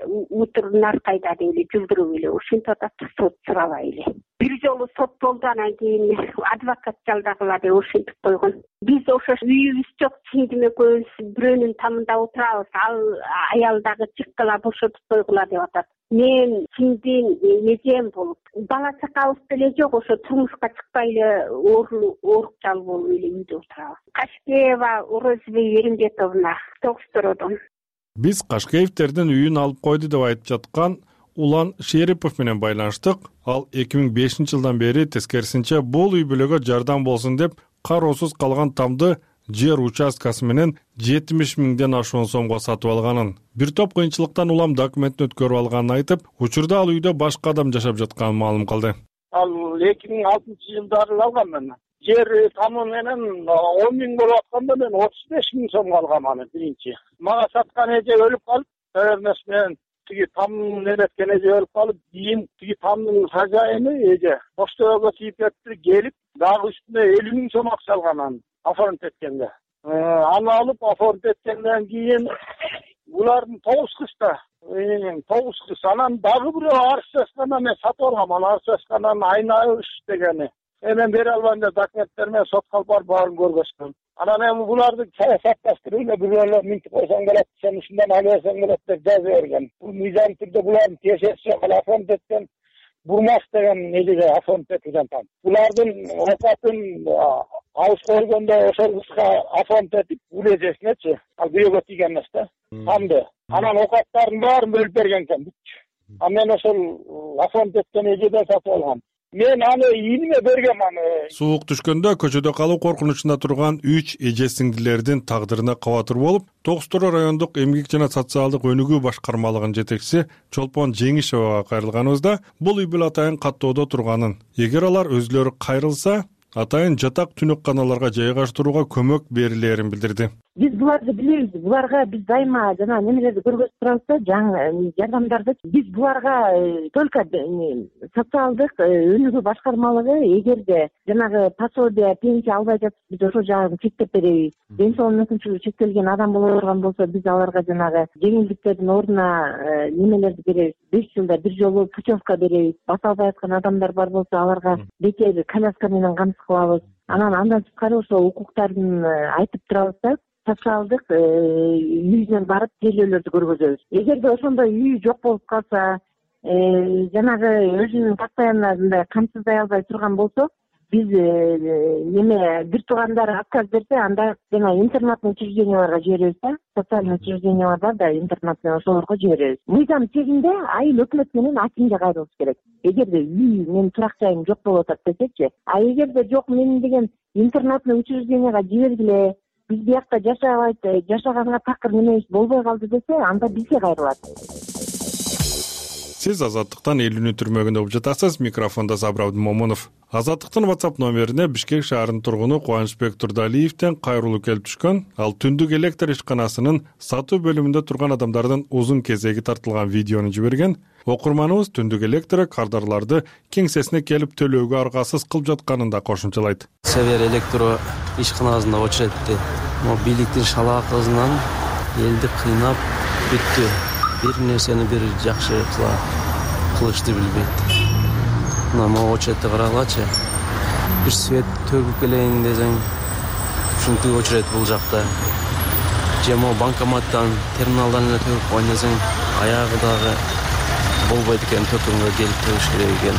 деп эле жылдырып эле ушинтип атат сот сурабай эле. Бир жолу сот болду, анан кийин адвокат жалдагыла деп ушинтип койгон. Биз ошо үйүбүз жок, сиңдим экөөбүз бирөөнүн тамында отурабыз. Ал аял дагы чыккыла бошотуп койгула деп атат. Мен сиңдим эжем болуп, бала чакабыз деле жок, ошо турмушка чыкпай эле оорукчал болуп эле үйдө отурабыз. Кашкеева Орозбүй Эримбетовна Тогуз-Туроодон. Биз Кашкеевтердин үйүн алып койду деп айтып жаткан Улан Шерипов менен байланыштык. Ал 2005-жылдан бери тескерисинче бул үй бүлөгө жардам болсун деп кароосуз калган тамды жер участкасы менен 70 000 ашуун сомго сатып алганын. Бир топ кыйынчылыктан улам документин өткөрүп алганын айтып, учурда ал үйдө башка адам жашап жатканын маалым кылды. Ал 2006-жылдары алганмын. Жер тамы менен 10 000 болуп атканда мен 35 000 сомго алгам аны биринчи. Мага саткан эже өлүп калып, эмес менен тиги тамдын неметкен эже өлүп калып, кийин тиги тамдын хозяйыны эже поштага тийип келип, дагы үстүнө 50 000 сом акча алган аны оформить эткенде. Аны алып оформить эткенден кийин булардын 9 кыз анан дагы бирөө арыз жазганда мен сатып алгам. Аны арыз жазгандан айына үш дегени. Мен бере албайм деп документтер менен сотко алып барып баарын көргөзгөн. Анан эми буларды саясатташтырып эле бирөөлөр минтип койсоң болот, сен ушундан алып берсең болот деп жазып берген. Бул мыйзам түрдө булардын тиешеси жок, оформить эткен бурмаш деген негизи оформить этилген там. Булардын окатын алып койгондо ошол кызга оформить этип улежесинечи, ал бирөөгө тийген эмес да. Тамды. Анан окаттардын баарын бөлүп берген экен. А мен ошол оформить эткен эжеден сатып алгам. Мен аны ийниме бергем аны. Суук түшкөндө көчөдө калуу коркунучунда турган 3 эже сиңдилердин тагдырына кабатыр болуп, Тоос Тороо райондук эмгек жана социалдык өнүгүү башкармалыгынын жетекчиси Чолпон Жеңишевага кайрылганыбызда бул үй бүлө атайын каттоодо турганын, эгер алар өзүлөрү кайрылса, атайын жатак түнөкканаларга жайгаштырууга көмөк берилерин билдирди. Биз буларды билебиз, буларга биз дайыма жана немелерди көргөзүп турабыз да, жаңы жардамдарды. Биз буларга только социалдык өнүгүү башкармалыгы эгерде жанагы пособие, пенсия албай жатса, биз ошол жагын чектеп беребиз. Ден соолук мүмкүнчүлүгү чектелген адам боло турган болсо, биз аларга жанагы жеңилдиктердин ордуна немелерди беребиз. 5 жылда бир жолу путевка беребиз. Баса албай аткан адамдар бар болсо, аларга бекер коляска менен камсыз кылабыз. Андан тышкары ошол укуктарын айтып турабыз да. Социалдык үйүнөн барып тейлөөлөрдү көргөзөбүз. Эгерде ошондой үй жок болуп калса, жанагы өзүнүн постоянно камсыздай албай турган болсо, биз бир туугандар отказ берсе, анда жана интернатный учрежденияларга жиберебиз да. Социальный учреждениялар бар да, интернатный, ошолорго жиберебиз. Мыйзам тегинде айыл өкмөт менен акимге кайрылыш керек. Эгерде үй, менин турак жайым жок болуп атат десечи, а эгерде жок, менин деген интернатный учрежденияга жибергиле, биз биякта жашабайт, жашаганга такыр немебиз болбой калды десе, анда бизге кайрылат. Сиз Азаттыктан элүүнү түрмөгүндө угуп жатасыз. Микрофондо Сабыр Абдымомунов. Азаттыктын WhatsApp номерине Бишкек шаарынын тургуну Кубанычбек Турдалиевден кайрылуу келип түшкөн. Ал түндүк электр ишканасынын сатуу бөлүмүндө турган адамдардын узун кезеги тартылган видеону жиберген. Окурманыбыз түндүк электр кардарларды кеңсесине келип төлөөгө аргасыз кылып жатканын да кошумчалайт. Север электро ишканасында очуретти. Бийликтин шалаа кызынан элди кыйнап бүттү. Бир нерсени бир жакшы кылышты билбейт. Мына очеретти карагылачы. Бир свет төгүп келейин десең, ушинтип очерет бул жакта. Же банкоматтан, терминалдан эле төгүп койгон десең, аягы дагы болбойт экен, төкөнгө келип төгүш керек экен.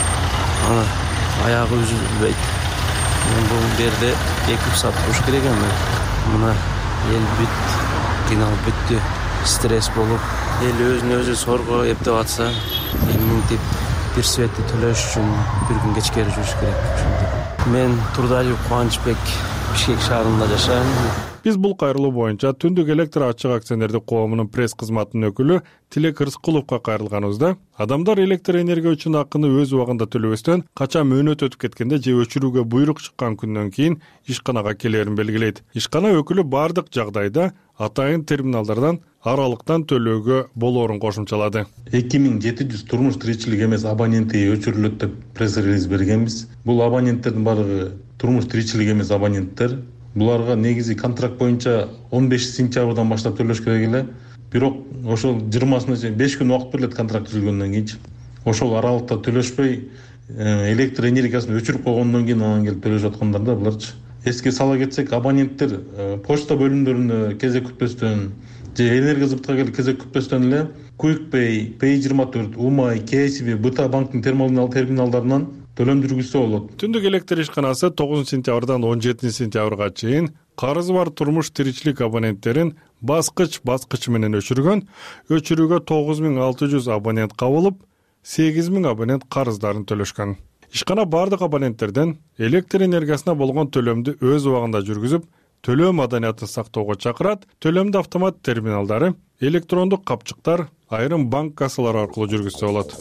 Ана аягы үзүлбөйт. Бул жерде 2 саат туруш керек эми. Мына эл бүт кыйналып бүттү. Стресс болуп, эл өзүн өзү сорго эптеп атса, минтип бир светти төлөш үчүн бир күн кечкери жүрүш керек. Мен Турдалиев Кубанычбек, Бишкек шаарында жашайм. Биз бул кайрылуу боюнча Түндүк электр ачык акционердик коомунун пресс кызматынын өкүлү Тилек Рыскуловго кайрылганыбызда, адамдар электр энергия үчүн акыны өз убагында төлөбөстөн качан мөөнөт өтүп кеткенде же өчүрүүгө буйрук чыккан күндөн кийин ишканага келерин белгилейт. Ишкана өкүлү бардык жагдайда атайын терминалдардан аралыктан төлөөгө болоорун кошумчалады. 2700 турмуш тиричилик эмес абоненти өчүрүлөт деп пресс-релиз бергенбиз. Бул абоненттердин баардыгы турмуш тиричилик эмес абоненттер. Буларга негизи контракт боюнча 15 сентябрдан баштап төлөш керек эле. Бирок ошол 20-сына чейин 5 күн убакыт берилет контракт түзүлгөндөн кийин. Ошол аралыкта төлөшпөй электр энергиясын өчүрүп койгондон кийин анан келип төлөшүп аткандар да буларчы. Эске сала кетсек, абоненттер почта бөлүмдөрүндө кезек күтпөстөн же энергия зыбытка келип кезек күтпөстөн эле QuickPay, Pay24, Умай, KSB, БТА банктын терминалдарынан төлөм жүргүзсө болот. Түндүк электр ишканасы 9 сентябрдан 17 сентябрга чейин карызы бар турмуш тиричилик абоненттерин баскыч менен өчүргөн. Өчүрүүгө 9600 абонент кабылып, 8000 абонент карыздарын төлөшкөн. Ишкана бардык абоненттерден электр энергиясына болгон төлөмдү өз убагында жүргүзүп, төлөө маданиятын сактоого чакырат. Төлөмдү автомат терминалдары, электрондук капчыктар, айрым банк кассалары аркылуу жүргүзсө болот.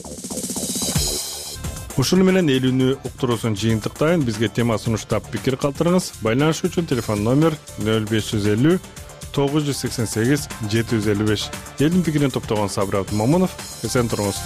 Ушуну менен элүүнү уктуруусун жыйынтыктайын. Бизге тема сунуштап пикир калтырыңыз. Байланыш үчүн телефон номер 0550 988 755. Элдин пикирин топтогон Сабыр Абдымомунов. Эсен туруңуз.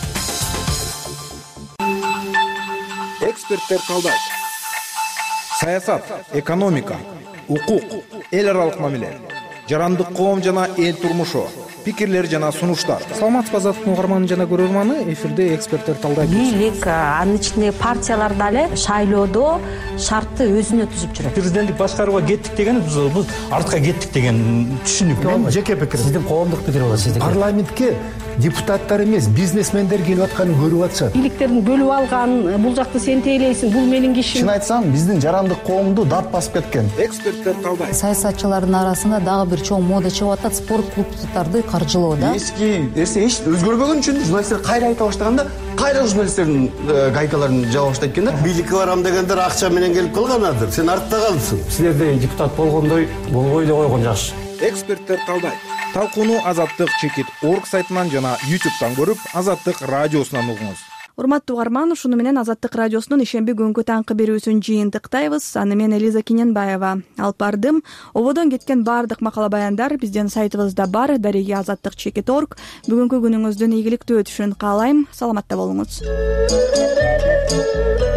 Эксперттер калдайт. Саясат, экономика, укук, эл аралык мамиле, жарандык коом жана эл турмушу, пикирлер жана сунуштар. Саламатсызбы азаттыктын угарманы жана көрөрманы, эфирде эксперттер талдайт. Бийлик, анын ичинде партиялар дагы шайлоодо шартты өзүнө түзүп жүрөт. Президенттик башкарууга кеттик деген биз артка кеттик деген түшүнүк. Мен жеке пикирим. Сиздин коомдук пикир болот. Сиздин парламентке депутаттар эмес, бизнесмендер келип атканын көрүп атышат. Бийликтердин бөлүп алган, бул жакты сен тейлейсиң, бул менин кишим. Чын айтсам, биздин жарандык коомду дат басып кеткен. Эксперттер талдайт. Саясатчылардын арасында дагы бир чоң мода чыгып атат, спорт клубдарды каржылоо да. Эски нерсе эч өзгөрбөгөн үчүн журналисттер кайра айта баштаганда, кайра журналисттердин гайкаларын жаба баштайт экен да. Бийликке барам дегендер акча менен келип калганадыр. Сен артта калдың. Силерде депутат болгондой болбой эле койгон жакшы. Эксперттер талдайт. Талкууну Азаттык Чекит.org сайтынан жана YouTube'дан көрүп, Азаттык радиосунан угуңуз. Урматтуу угарман, ушуну менен Азаттык радиосунун ишемби күнгү таңкы берүүсүн жыйынтыктайбыз. Аны мен Элиза Киненбаева алып бардым. Ободон кеткен бардык макала баяндар биздин сайтыбызда бар. Дареги Азаттык Чекит.org. Бүгүнкү күнүңүздүн ийгиликтүү өтүшүн каалайм. Саламатта болуңуз.